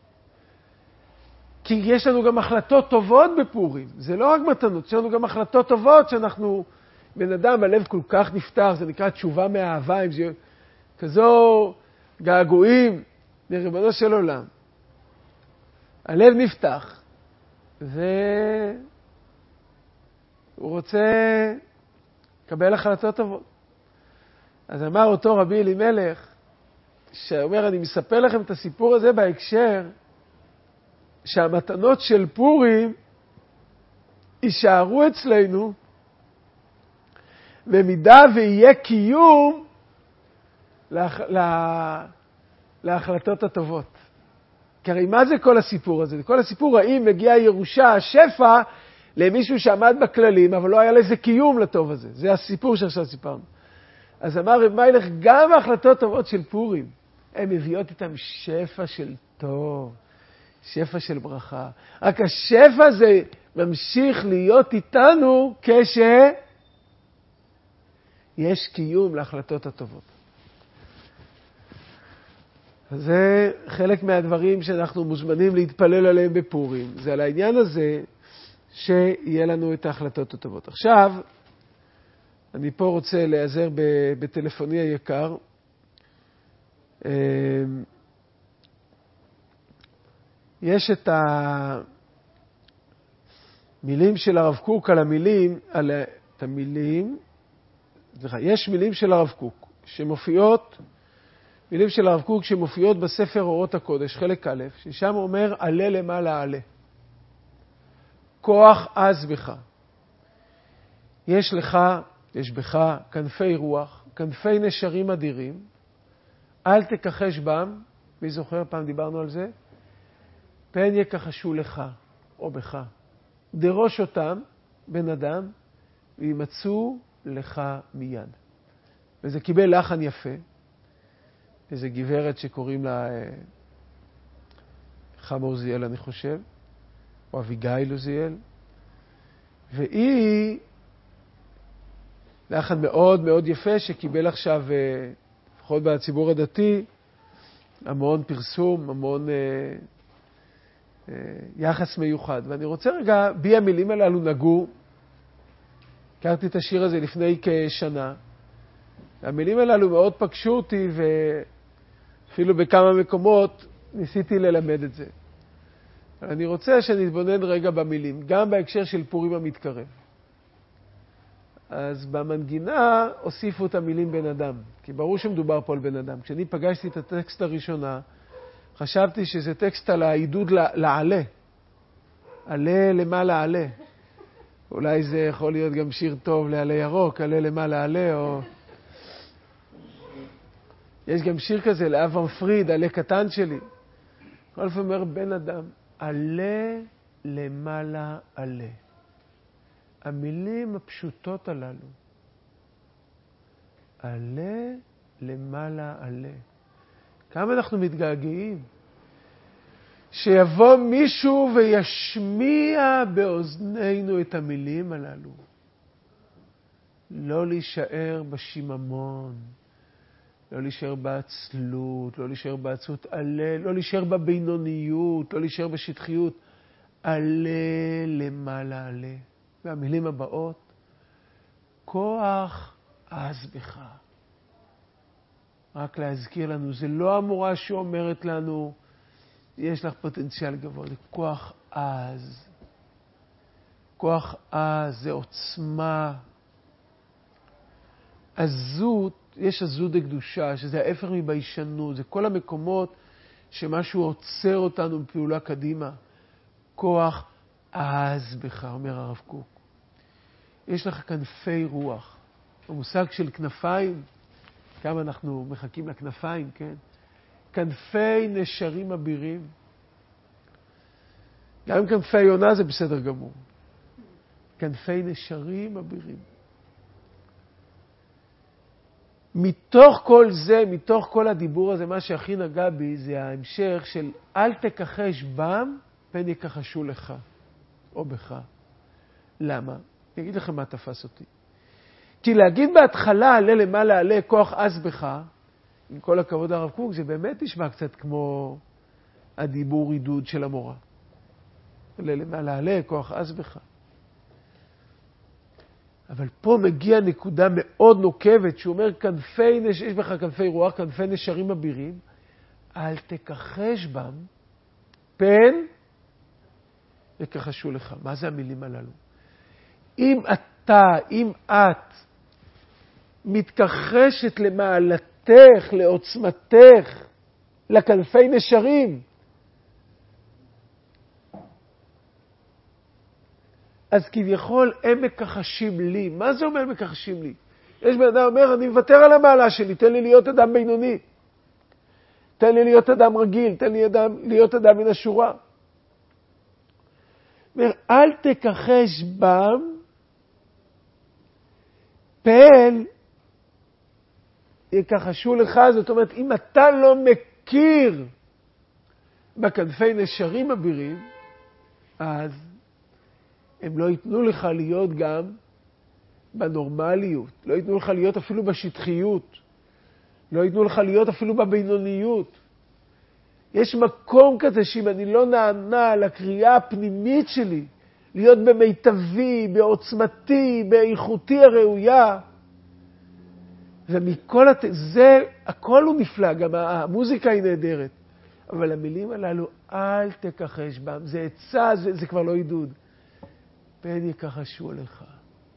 כי יש לנו גם החלטות טובות בפורים. זה לא רק מתנות, יש לנו גם החלטות טובות שאנחנו, בן אדם, הלב כל כך נפתח, זה נקרא תשובה מהאהבה, אם זה כזו געגועים לריבונו של עולם. הלב נפתח, והוא רוצה לקבל החלטות טובות. אז אמר אותו רבי אלימלך, שאומר, אני מספר לכם את הסיפור הזה בהקשר, שהמתנות של פורים יישארו אצלנו, במידה ויהיה קיום להחלטות הטובות. כי הרי מה זה כל הסיפור הזה? כל הסיפור, האם מגיעה ירושה, השפע, למישהו שעמד בכללים, אבל לא היה לזה קיום לטוב הזה. זה הסיפור שעכשיו סיפרנו. אז אמר רב מיילך, גם ההחלטות טובות של פורים, הן מביאות איתן שפע של טוב, שפע של ברכה. רק השפע הזה ממשיך להיות איתנו יש קיום להחלטות הטובות. אז זה חלק מהדברים שאנחנו מוזמנים להתפלל עליהם בפורים. זה על העניין הזה שיהיה לנו את ההחלטות הטובות. עכשיו, אני פה רוצה להיעזר בטלפוני היקר. יש את המילים של הרב קוק על המילים, יש מילים של הרב קוק שמופיעות, מילים של הרב קוק שמופיעות בספר אורות הקודש, חלק א', ששם אומר, עלה למעלה עלה. כוח עז בך. יש בך כנפי רוח, כנפי נשרים אדירים, אל תכחש בם, מי זוכר, פעם דיברנו על זה? פן יכחשו לך, או בך. דרוש אותם, בן אדם, וימצאו לך מיד. וזה קיבל לחן יפה, איזו גברת שקוראים לה חמה עוזיאל, אני חושב, או אביגיל עוזיאל, והיא לחן מאוד מאוד יפה שקיבל עכשיו, לפחות בציבור הדתי, המון פרסום, המון יחס מיוחד. ואני רוצה רגע, בי המילים הללו נגעו, הכרתי את השיר הזה לפני כשנה, והמילים הללו מאוד פגשו אותי, ואפילו בכמה מקומות ניסיתי ללמד את זה. אני רוצה שנתבונן רגע במילים, גם בהקשר של פורים המתקרב. אז במנגינה הוסיפו את המילים בן אדם, כי ברור שמדובר פה על בן אדם. כשאני פגשתי את הטקסט הראשונה, חשבתי שזה טקסט על העידוד לעלה. עלה למעלה עלה. אולי זה יכול להיות גם שיר טוב לעלה ירוק, עלה למעלה עלה, או... יש גם שיר כזה לאברהם פריד, עלה קטן שלי. כל פעם אומר בן אדם, עלה למעלה עלה. המילים הפשוטות הללו. עלה למעלה עלה. כמה אנחנו מתגעגעים. שיבוא מישהו וישמיע באוזנינו את המילים הללו. לא להישאר בשיממון. לא להישאר בעצלות, לא להישאר בעצות עלה, לא להישאר בבינוניות, לא להישאר בשטחיות. עלה למעלה עלה. והמילים הבאות, כוח עז בך. רק להזכיר לנו, זה לא המורה שאומרת לנו, יש לך פוטנציאל גבוה, זה כוח עז. כוח עז, זה עוצמה. עזות, יש עזות דקדושה, שזה ההפך מביישנות, זה כל המקומות שמשהו עוצר אותנו בפעולה קדימה. כוח עז בך, אומר הרב קוק. יש לך כנפי רוח. המושג של כנפיים, כמה אנחנו מחכים לכנפיים, כן? כנפי נשרים אבירים. גם כנפי יונה זה בסדר גמור. כנפי נשרים אבירים. מתוך כל זה, מתוך כל הדיבור הזה, מה שהכי נגע בי זה ההמשך של אל תכחש בם פן יכחשו לך או בך. למה? אני אגיד לכם מה תפס אותי. כי להגיד בהתחלה עלה למעלה עלה כוח עז בך, עם כל הכבוד הרב קוק, זה באמת נשמע קצת כמו הדיבור עידוד של המורה. עלה למעלה עלה כוח עז בך. אבל פה מגיע נקודה מאוד נוקבת, שהוא אומר, יש בך כנפי רוח, כנפי נשרים אבירים, אל תכחש בם, פן יכחשו לך. מה זה המילים הללו? אם את מתכחשת למעלתך, לעוצמתך, לכנפי נשרים, אז כביכול הם מכחשים לי. מה זה אומר מכחשים לי? יש בן אדם אומר, אני מוותר על המעלה שלי, תן לי להיות אדם בינוני. תן לי להיות אדם רגיל, תן לי להיות אדם מן השורה. אומר, אל תכחש בם, פן יכחשו לך. זאת אומרת, אם אתה לא מכיר בכנפי נשרים אבירים, אז הם לא ייתנו לך להיות גם בנורמליות, לא ייתנו לך להיות אפילו בשטחיות, לא ייתנו לך להיות אפילו בבינוניות. יש מקום כזה שאם אני לא נענה לקריאה הפנימית שלי, להיות במיטבי, בעוצמתי, באיכותי הראויה, ומכל זה, הכל הוא נפלא, גם המוזיקה היא נהדרת. אבל המילים הללו, אל תכחש בם, זה עצה, זה כבר לא עידוד. פן יכחשו לך.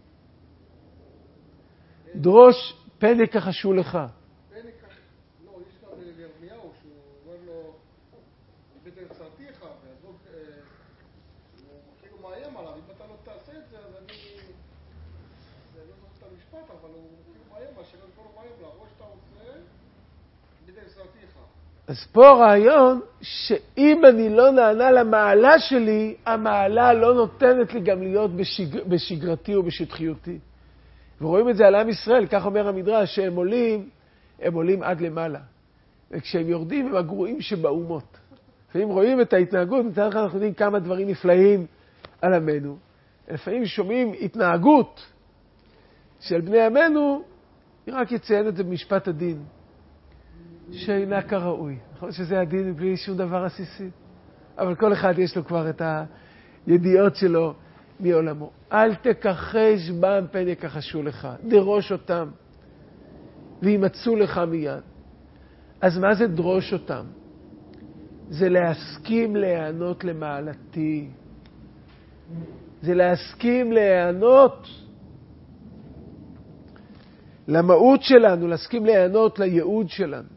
דרוש, פן יכחשו לך. לא, יש גם לירמיהו שהוא אומר לו, בית הרצרתיך, והזוג, הוא כאילו מאיים עליו, אם אתה לא תעשה את זה, אז אני... זה לא זאת את המשפט, אבל הוא כאילו מאיים, השם כל הוא מאיים לה, ראש אתה רוצה, בית הרצרתיך. אז פה הרעיון שאם אני לא נענה למעלה שלי, המעלה לא נותנת לי גם להיות בשגרתי או בשטחיותי. ורואים את זה על עם ישראל, כך אומר המדרש, שהם עולים עד למעלה. וכשהם יורדים הם הגרועים שבאומות. ואם רואים את ההתנהגות, מצד אחד אנחנו יודעים כמה דברים נפלאים על עמנו. לפעמים שומעים התנהגות של בני עמנו, אני רק אציין את זה במשפט הדין. שאינה כראוי. נכון שזה הדין בלי שום דבר עסיסי. אבל כל אחד יש לו כבר את הידיעות שלו מעולמו. אל תכחש בם פן יכחשו לך. דרוש אותם. וימצאו לך מיד. אז מה זה דרוש אותם? זה להסכים להיענות למעלתי. זה להסכים להיענות למהות שלנו, להסכים להיענות לייעוד שלנו.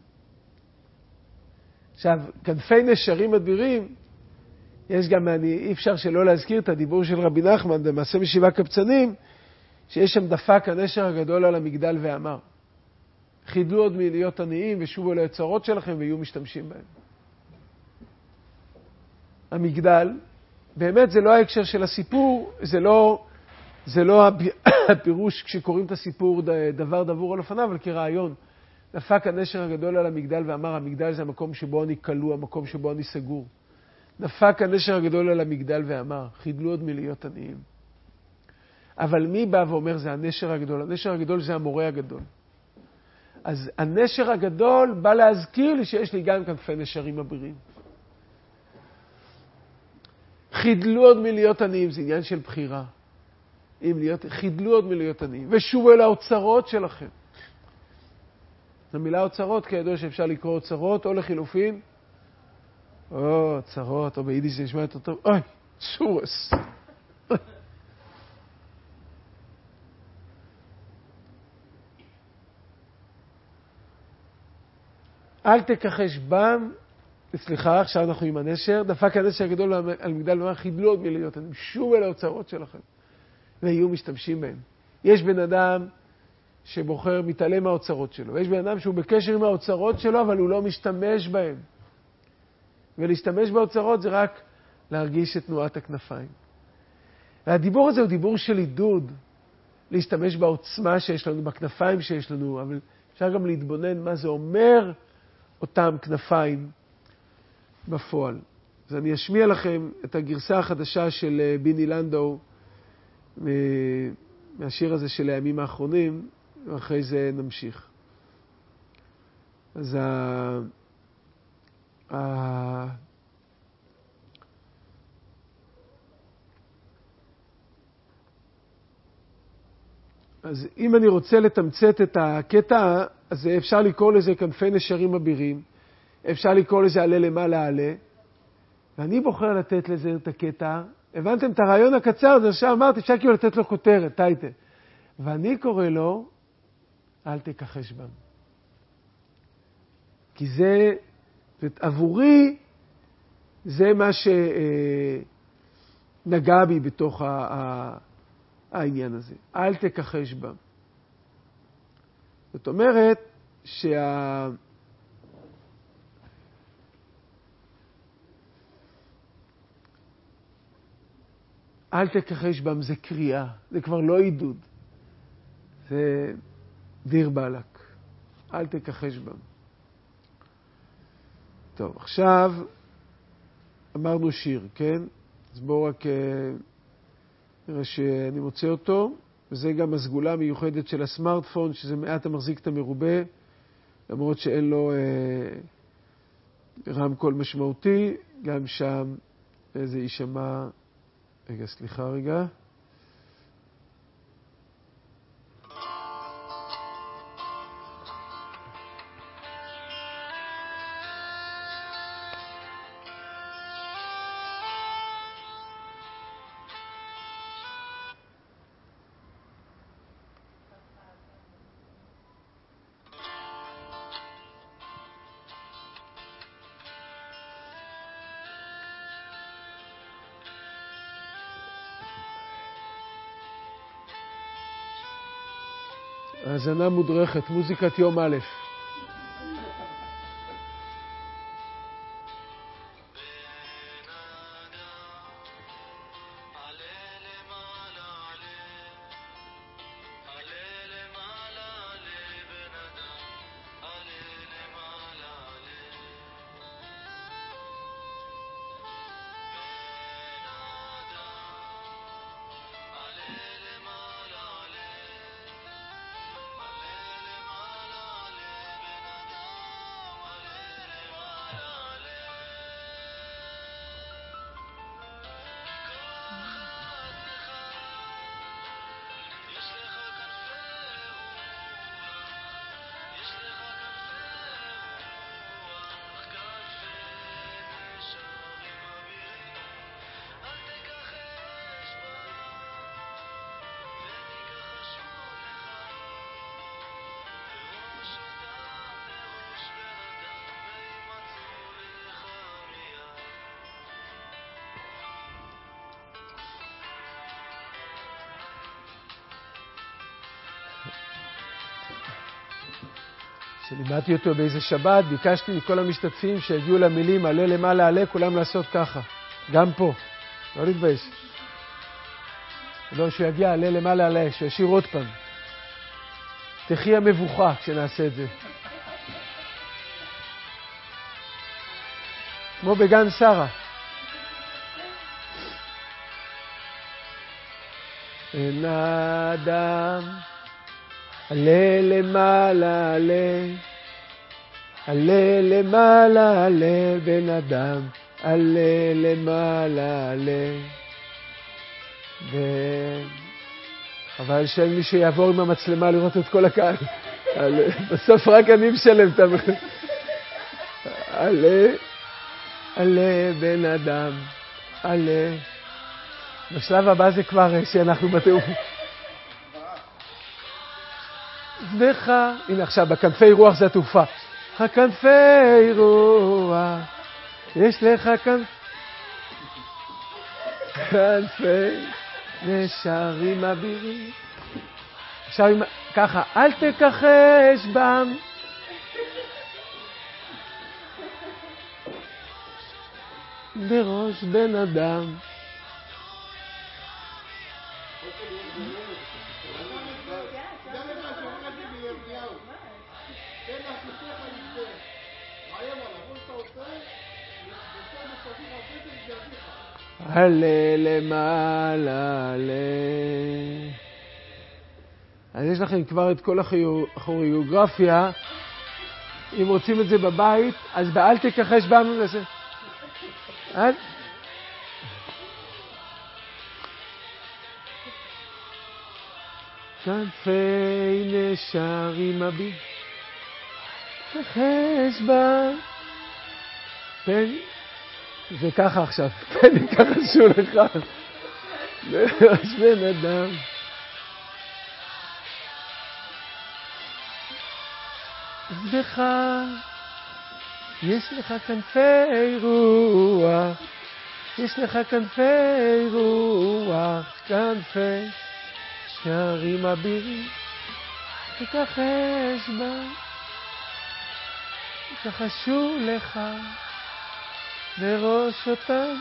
עכשיו, כנפי נשרים אדירים, יש גם, אי אפשר שלא להזכיר את הדיבור של רבי נחמן, במעשה בשבעה קבצנים, שיש שם דפק הנשר הגדול על המגדל ואמר, חידלו עוד מלהיות עניים ושובו ליצרות שלכם ויהיו משתמשים בהם. המגדל, באמת זה לא ההקשר של הסיפור, זה לא הפירוש כשקוראים את הסיפור דבר דבור על אופניו, אבל כרעיון. דפק הנשר הגדול על המגדל ואמר, המגדל זה המקום שבו אני כלוא, המקום שבו אני סגור. דפק הנשר הגדול על המגדל ואמר, חידלו עוד מלהיות עניים. אבל מי בא ואומר זה הנשר הגדול? הנשר הגדול זה המורה הגדול. אז הנשר הגדול בא להזכיר לי שיש לי גם כנפי נשרים אבירים. חידלו עוד מלהיות עניים, זה עניין של בחירה. חידלו עוד מלהיות עניים, ושובו אל האוצרות שלכם. המילה אוצרות, כידוע שאפשר לקרוא אוצרות, או לחילופין, או אוצרות, או ביידיש זה נשמע יותר טוב, אוי, שורס. אל תכחש בם, סליחה, עכשיו אנחנו עם הנשר, דפק הנשר הגדול על מגדל ואמר, חידלו עוד מלהיות עניים, שובו אל האוצרות שלכם, ויהיו משתמשים בהם. יש בן אדם שבוחר, מתעלם מהאוצרות שלו. ויש בן אדם שהוא בקשר עם האוצרות שלו, אבל הוא לא משתמש בהם. ולהשתמש באוצרות זה רק להרגיש את תנועת הכנפיים. והדיבור הזה הוא דיבור של עידוד, להשתמש בעוצמה שיש לנו, בכנפיים שיש לנו, אבל אפשר גם להתבונן מה זה אומר אותם כנפיים בפועל. אז אני אשמיע לכם את הגרסה החדשה של ביני לנדאו, מהשיר הזה של הימים האחרונים, ואחרי זה נמשיך. אז אז אם אני רוצה לתמצת את הקטע, אז אפשר לקרוא לזה כנפי נשרים אבירים, אפשר לקרוא לזה עלה למעלה עלה, ואני בוחר לתת לזה את הקטע. הבנתם את הרעיון הקצר, זה עכשיו אמרתי, אפשר כאילו לתת לו כותרת, טייטל. ואני קורא לו, אל תכחש בם. כי זה, עבורי, זה מה שנגע בי בתוך העניין הזה. אל תכחש בם. זאת אומרת, אל תכחש בם זה קריאה, זה כבר לא עידוד. זה דיר בלק. אל תכחש בם. טוב, עכשיו אמרנו שיר, כן? אז בואו רק נראה שאני מוצא אותו. וזה גם הסגולה המיוחדת של הסמארטפון, שזה מעט המחזיק את המרובה, למרות שאין לו רמקול משמעותי. גם שם זה יישמע... רגע, סליחה רגע. האזנה מודרכת, מוזיקת יום א'. כשלימדתי אותו באיזה שבת, ביקשתי מכל המשתתפים שהגיעו למילים עלה למעלה עלה, כולם לעשות ככה. גם פה. לא להתבייש. לא, שהוא יגיע עלה למעלה עלה, שהוא ישיר עוד פעם. תחי המבוכה כשנעשה את זה. כמו בגן שרה. אין אדם עלה למעלה, עלה למעלה, עלה בן אדם, עלה למעלה, עלה. אבל שאין מי שיעבור עם המצלמה לראות את כל הקהל. בסוף רק אני משלם את המחיר. עלה, עלה בן אדם, עלה. בשלב הבא זה כבר שאנחנו בתיאום. זבחה, הנה עכשיו, בכנפי רוח זה התעופה. הכנפי רוח, יש לך כנפי נשרים אבירים. עכשיו ככה, אל תכחש בם. בראש בן אדם. עלה למעלה, עלה. אז יש לכם כבר את כל הכוריאוגרפיה. אם רוצים את זה בבית, אז באל תכחש בנו לזה. כנפי נשרים אבי, תכחש בה. זה ככה עכשיו, פני כחשו לך, בראש בן אדם. לך, יש לך כנפי רוח, יש לך כנפי רוח, כנפי שערים אבירים, תכחש בה, תכחשו לך. בראש אותם.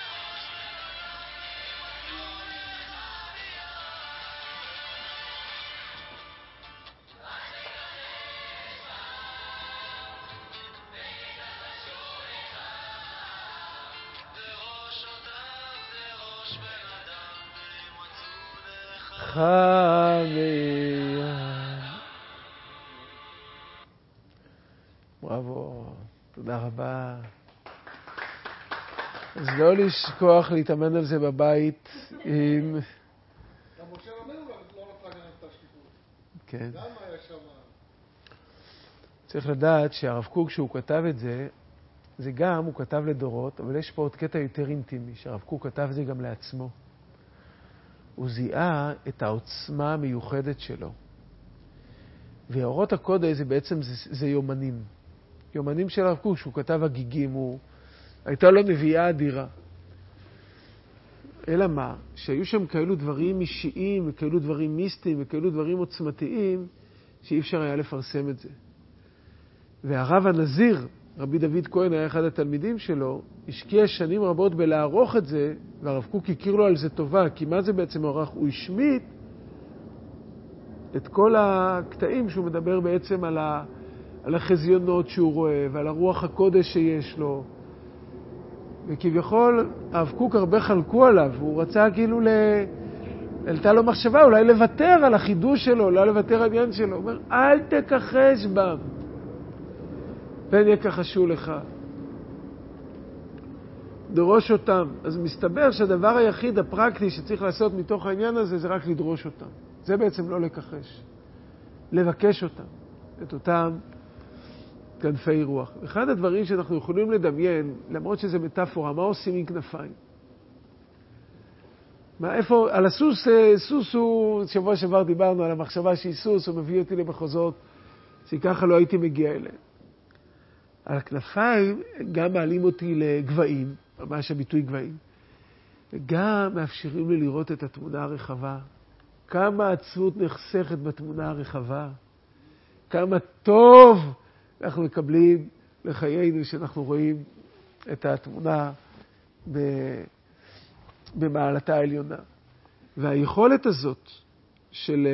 בראבו, תודה רבה. אז לא לשכוח להתאמן על זה בבית עם... גם משה רבנו לא רצה גם את השקיפות. כן. למה היה שם? צריך לדעת שהרב קוק, כשהוא כתב את זה, זה גם, הוא כתב לדורות, אבל יש פה עוד קטע יותר אינטימי, שהרב קוק כתב זה גם לעצמו. הוא זיהה את העוצמה המיוחדת שלו. ואורות הקודש זה בעצם, זה יומנים. יומנים של הרב קוק, שהוא כתב הגיגים, הייתה לו נביאה אדירה. אלא מה? שהיו שם כאלו דברים אישיים, וכאלו דברים מיסטיים, וכאלו דברים עוצמתיים, שאי אפשר היה לפרסם את זה. והרב הנזיר, רבי דוד כהן, היה אחד התלמידים שלו, השקיע שנים רבות בלערוך את זה, והרב קוק הכיר לו על זה טובה, כי מה זה בעצם ערך? הוא השמיט את כל הקטעים שהוא מדבר בעצם על החזיונות שהוא רואה, ועל הרוח הקודש שיש לו. וכביכול, הרב קוק הרבה חלקו עליו, הוא רצה כאילו עלתה לו מחשבה, אולי לוותר על החידוש שלו, אולי לוותר על העניין שלו. הוא אומר, אל תכחש בם, פן יכחשו לך. דרוש אותם. אז מסתבר שהדבר היחיד הפרקטי שצריך לעשות מתוך העניין הזה, זה רק לדרוש אותם. זה בעצם לא לכחש. לבקש אותם. את אותם כנפי רוח. אחד הדברים שאנחנו יכולים לדמיין, למרות שזה מטאפורה, מה עושים עם כנפיים? איפה, על הסוס, סוס הוא, שבוע שעבר דיברנו על המחשבה שהיא סוס, הוא מביא אותי למחוזות, שככה לא הייתי מגיע אליהם. על הכנפיים גם מעלים אותי לגבעים, ממש הביטוי גבעים, וגם מאפשרים לי לראות את התמונה הרחבה. כמה עצבות נחסכת בתמונה הרחבה. כמה טוב אנחנו מקבלים לחיינו שאנחנו רואים את התמונה במעלתה העליונה. והיכולת הזאת של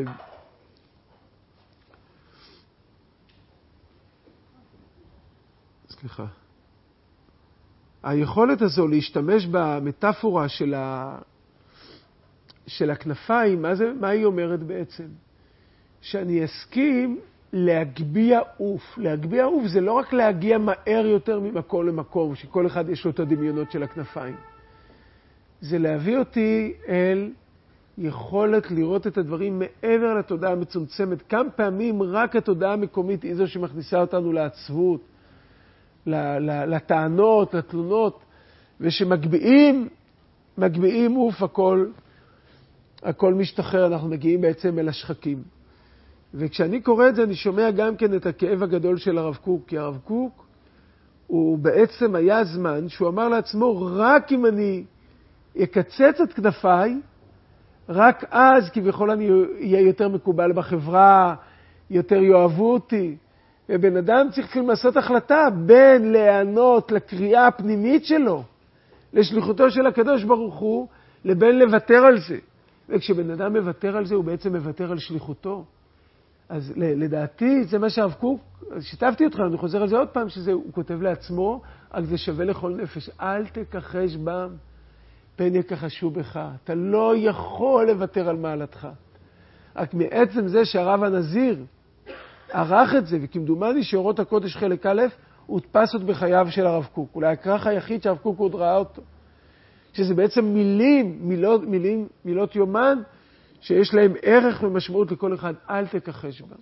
היכולת הזו להשתמש במטאפורה של הכנפיים, מה היא אומרת בעצם? שאני אסכים להגביה עוף. להגביה עוף זה לא רק להגיע מהר יותר ממקום למקום, שכל אחד יש לו את הדמיונות של הכנפיים. זה להביא אותי אל יכולת לראות את הדברים מעבר לתודעה המצומצמת. כמה פעמים רק התודעה המקומית היא זו שמכניסה אותנו לעצבות, לטענות, לתלונות, ושמגביעים עוף, הכל משתחרר, אנחנו מגיעים בעצם אל השחקים. וכשאני קורא את זה, אני שומע גם כן את הכאב הגדול של הרב קוק, כי הרב קוק, הוא בעצם היה זמן שהוא אמר לעצמו, רק אם אני אקצץ את כנפיי, רק אז כביכול אני אהיה יותר מקובל בחברה, יותר יאהבו אותי. ובן אדם צריך לעשות החלטה בין להיענות לקריאה הפנימית שלו, לשליחותו של הקדוש ברוך הוא, לבין לוותר על זה. וכשבן אדם מוותר על זה, הוא בעצם מוותר על שליחותו. אז לדעתי, זה מה שהרב קוק, שיתפתי אותך, אני חוזר על זה עוד פעם, שהוא כותב לעצמו, רק זה שווה לכל נפש. אל תכחש בם, פן יכחשו בך. אתה לא יכול לוותר על מעלתך. רק מעצם זה שהרב הנזיר ערך את זה, וכמדומני שאורות הקודש חלק א', הוא הודפס עוד בחייו של הרב קוק. אולי הכרך היחיד שהרב קוק עוד ראה אותו. שזה בעצם מילות יומן, שיש להם ערך ומשמעות לכל אחד. אל תכחש בה.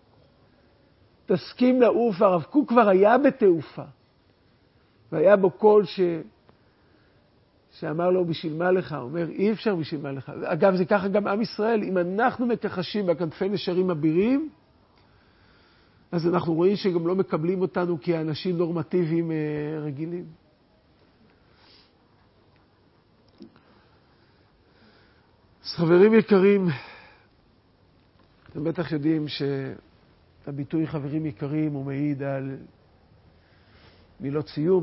תסכים לעוף. הרב קוק כבר היה בתעופה. והיה בו קול שאמר לו, בשביל מה לך? הוא אומר, אי אפשר בשביל מה לך. אגב, זה ככה גם עם ישראל. אם אנחנו מכחשים בכנפי נשרים אבירים, אז אנחנו רואים שגם לא מקבלים אותנו כאנשים נורמטיביים רגילים. אז חברים יקרים, אתם בטח יודעים שהביטוי חברים יקרים הוא מעיד על מילות סיום.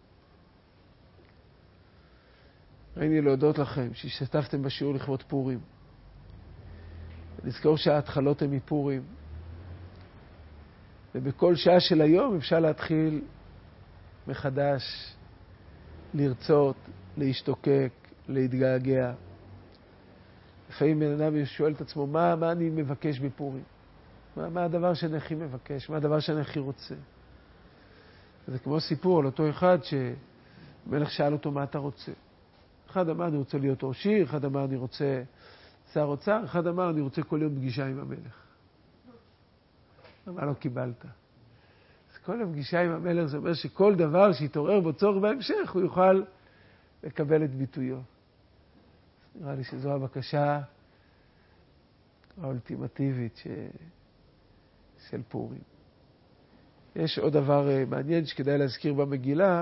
ראיתי להודות לכם שהשתתפתם בשיעור לכבוד פורים. נזכור שההתחלות הן מפורים. ובכל שעה של היום אפשר להתחיל מחדש, לרצות, להשתוקק, להתגעגע. לפעמים בן אדם שואל את עצמו, מה אני מבקש בפורים? מה הדבר שאני הכי מבקש? מה הדבר שאני הכי רוצה? זה כמו סיפור על אותו אחד שמלך שאל אותו מה אתה רוצה. אחד אמר אני רוצה להיות ראש עיר, אחד אמר אני רוצה שר אוצר, אחד אמר אני רוצה כל יום פגישה עם המלך. מה לא קיבלת? אז כל הפגישה עם המלך זה אומר שכל דבר שיתעורר בו צורך בהמשך הוא יוכל לקבל את ביטויו. נראה לי שזו הבקשה האולטימטיבית של פורים. יש עוד דבר מעניין שכדאי להזכיר במגילה,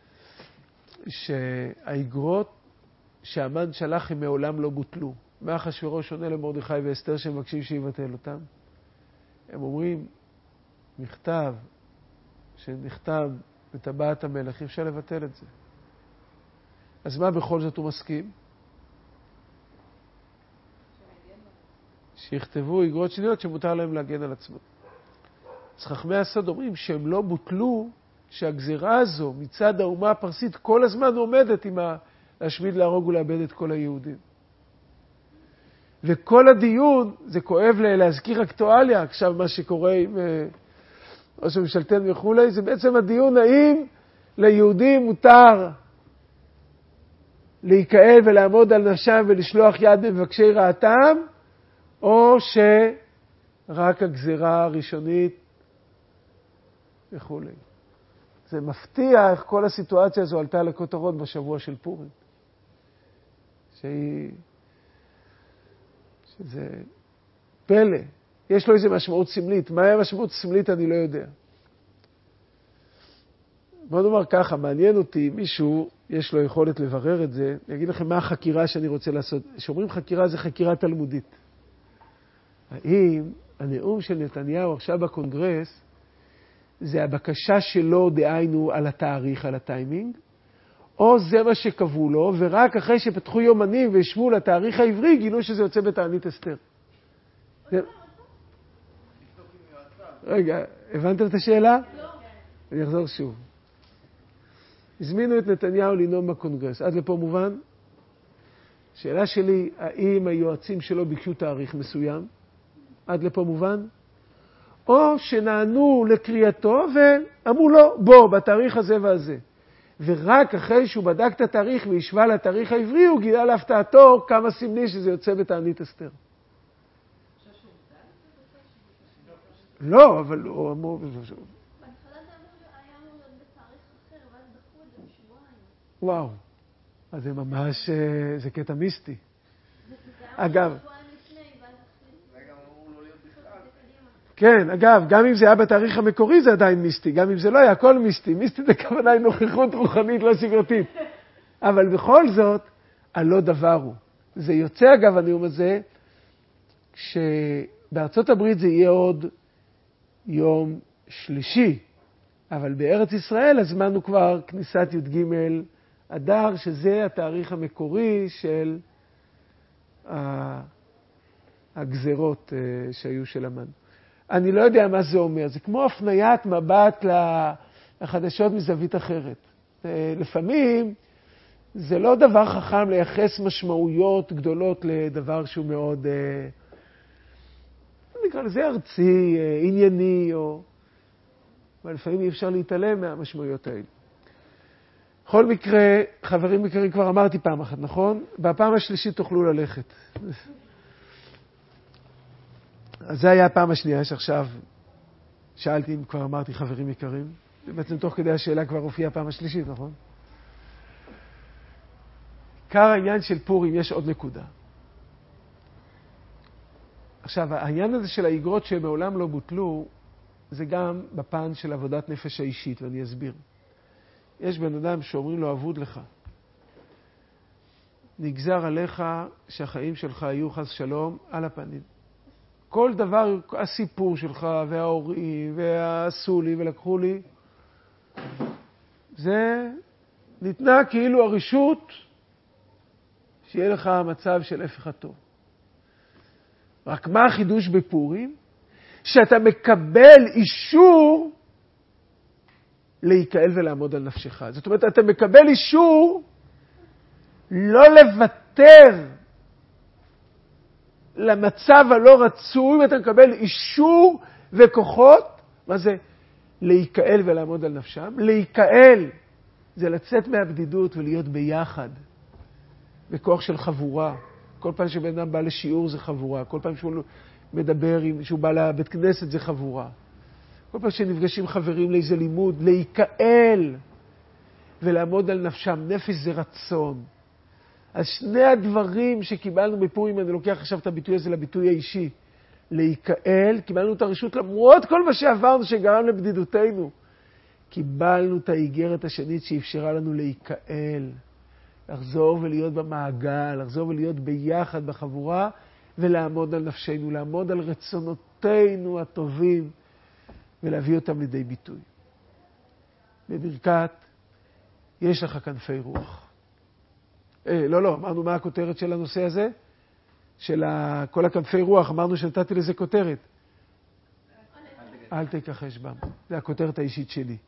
שהאיגרות שהמן שלח הם מעולם לא בוטלו. מאחשוורוש עונה למרדכי ואסתר שמבקשים שיבטל אותם. הם אומרים, מכתב שנכתב בטבעת המלך, אי אפשר לבטל את זה. אז מה בכל זאת הוא מסכים? שיכתבו איגרות שניות שמותר להם להגן על עצמם. אז חכמי הסוד אומרים שהם לא בוטלו, שהגזירה הזו מצד האומה הפרסית כל הזמן עומדת עם להשמיד, להרוג ולאבד את כל היהודים. וכל הדיון, זה כואב להזכיר אקטואליה, עכשיו מה שקורה עם ראש הממשלתנו וכולי, זה בעצם הדיון האם ליהודים מותר להיקהל ולעמוד על נפשם ולשלוח יד במבקשי רעתם, או שרק הגזירה הראשונית וכולי. זה מפתיע איך כל הסיטואציה הזו עלתה לכותרות בשבוע של פורים. שזה פלא. יש לו איזו משמעות סמלית. מה היה משמעות סמלית אני לא יודע. בוא נאמר ככה, מעניין אותי, מישהו יש לו יכולת לברר את זה, אני אגיד לכם מה החקירה שאני רוצה לעשות. שאומרים חקירה זה חקירה תלמודית. האם הנאום של נתניהו עכשיו בקונגרס, זה הבקשה שלו דהיינו על התאריך, על הטיימינג, או זה מה שקבעו לו, ורק אחרי שפתחו יומנים וישבו לתאריך העברי, גילו שזה יוצא בתענית אסתר. רגע, הבנתם את השאלה? לא. אני אחזור שוב. הזמינו את נתניהו לנאום בקונגרס. עד לפה מובן? שאלה שלי, האם היועצים שלו ביקשו תאריך מסוים? עד לפה מובן? או שנענו לקריאתו ואמרו לו, בוא, בתאריך הזה והזה. ורק אחרי שהוא בדק את התאריך והשווה לתאריך העברי, הוא גילה להפתעתו כמה סמלי שזה יוצא בתענית אסתר. לא, אבל הוא אמור... בהתחלה זה היה אמור להיות בתאריך אחר, ואז דחו את זה בשבועיים. וואו, אז זה ממש, זה קטע מיסטי. אגב, כן, אגב, גם אם זה היה בתאריך המקורי זה עדיין מיסטי, גם אם זה לא היה, הכל מיסטי. מיסטי זה כוונה היא נוכחות רוחנית, לא שגרתית. אבל בכל זאת, הלא דבר הוא. זה יוצא, אגב, הנאום הזה, שבארצות הברית זה יהיה עוד יום שלישי, אבל בארץ ישראל הזמן הוא כבר כניסת י"ג אדר, שזה התאריך המקורי של הגזרות שהיו של המן. אני לא יודע מה זה אומר, זה כמו הפניית מבט לחדשות מזווית אחרת. לפעמים זה לא דבר חכם לייחס משמעויות גדולות לדבר שהוא מאוד, נקרא לזה ארצי, ענייני, אבל לפעמים אי אפשר להתעלם מהמשמעויות האלה. בכל מקרה, חברים יקרים, כבר אמרתי פעם אחת, נכון? בפעם השלישית תוכלו ללכת. אז זה היה הפעם השנייה שעכשיו שאלתי אם כבר אמרתי חברים יקרים. בעצם תוך כדי השאלה כבר הופיעה הפעם השלישית, נכון? עיקר העניין של פורים, יש עוד נקודה. עכשיו, העניין הזה של האגרות שמעולם לא בוטלו, זה גם בפן של עבודת נפש האישית, ואני אסביר. יש בן אדם שאומרים לו, אבוד לך. נגזר עליך שהחיים שלך יהיו חס שלום על הפנים. כל דבר, הסיפור שלך וההורים ועשו לי ולקחו לי, זה ניתנה כאילו הרשות שיהיה לך מצב של הפך הטוב. רק מה החידוש בפורים? שאתה מקבל אישור להיקהל ולעמוד על נפשך. זאת אומרת, אתה מקבל אישור לא לוותר למצב הלא רצוי, ואתה מקבל אישור וכוחות. מה זה? להיקהל ולעמוד על נפשם. להיקהל זה לצאת מהבדידות ולהיות ביחד, בכוח של חבורה. כל פעם שבן אדם בא לשיעור זה חבורה. כל פעם שהוא מדבר, שהוא בא לבית כנסת זה חבורה. כל פעם שנפגשים חברים לאיזה לימוד, להיקהל ולעמוד על נפשם. נפש זה רצון. אז שני הדברים שקיבלנו בפורים, אני לוקח עכשיו את הביטוי הזה לביטוי האישי, להיקהל, קיבלנו את הרשות למרות כל מה שעברנו שגרם לבדידותנו. קיבלנו את האיגרת השנית שאפשרה לנו להיקהל, לחזור ולהיות במעגל, לחזור ולהיות ביחד בחבורה, ולעמוד על נפשנו, לעמוד על רצונותינו הטובים, ולהביא אותם לידי ביטוי. בברכת, יש לך כנפי רוח. לא, אמרנו מה הכותרת של הנושא הזה? של כל הכנפי רוח, אמרנו שנתתי לזה כותרת. אל תכחש בם. זה הכותרת האישית שלי.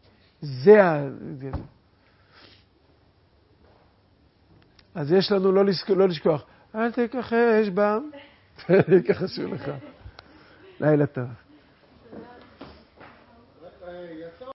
אז יש לנו לא לשכוח. אל תכחש בם. ככה שהוא לך. לילה טוב.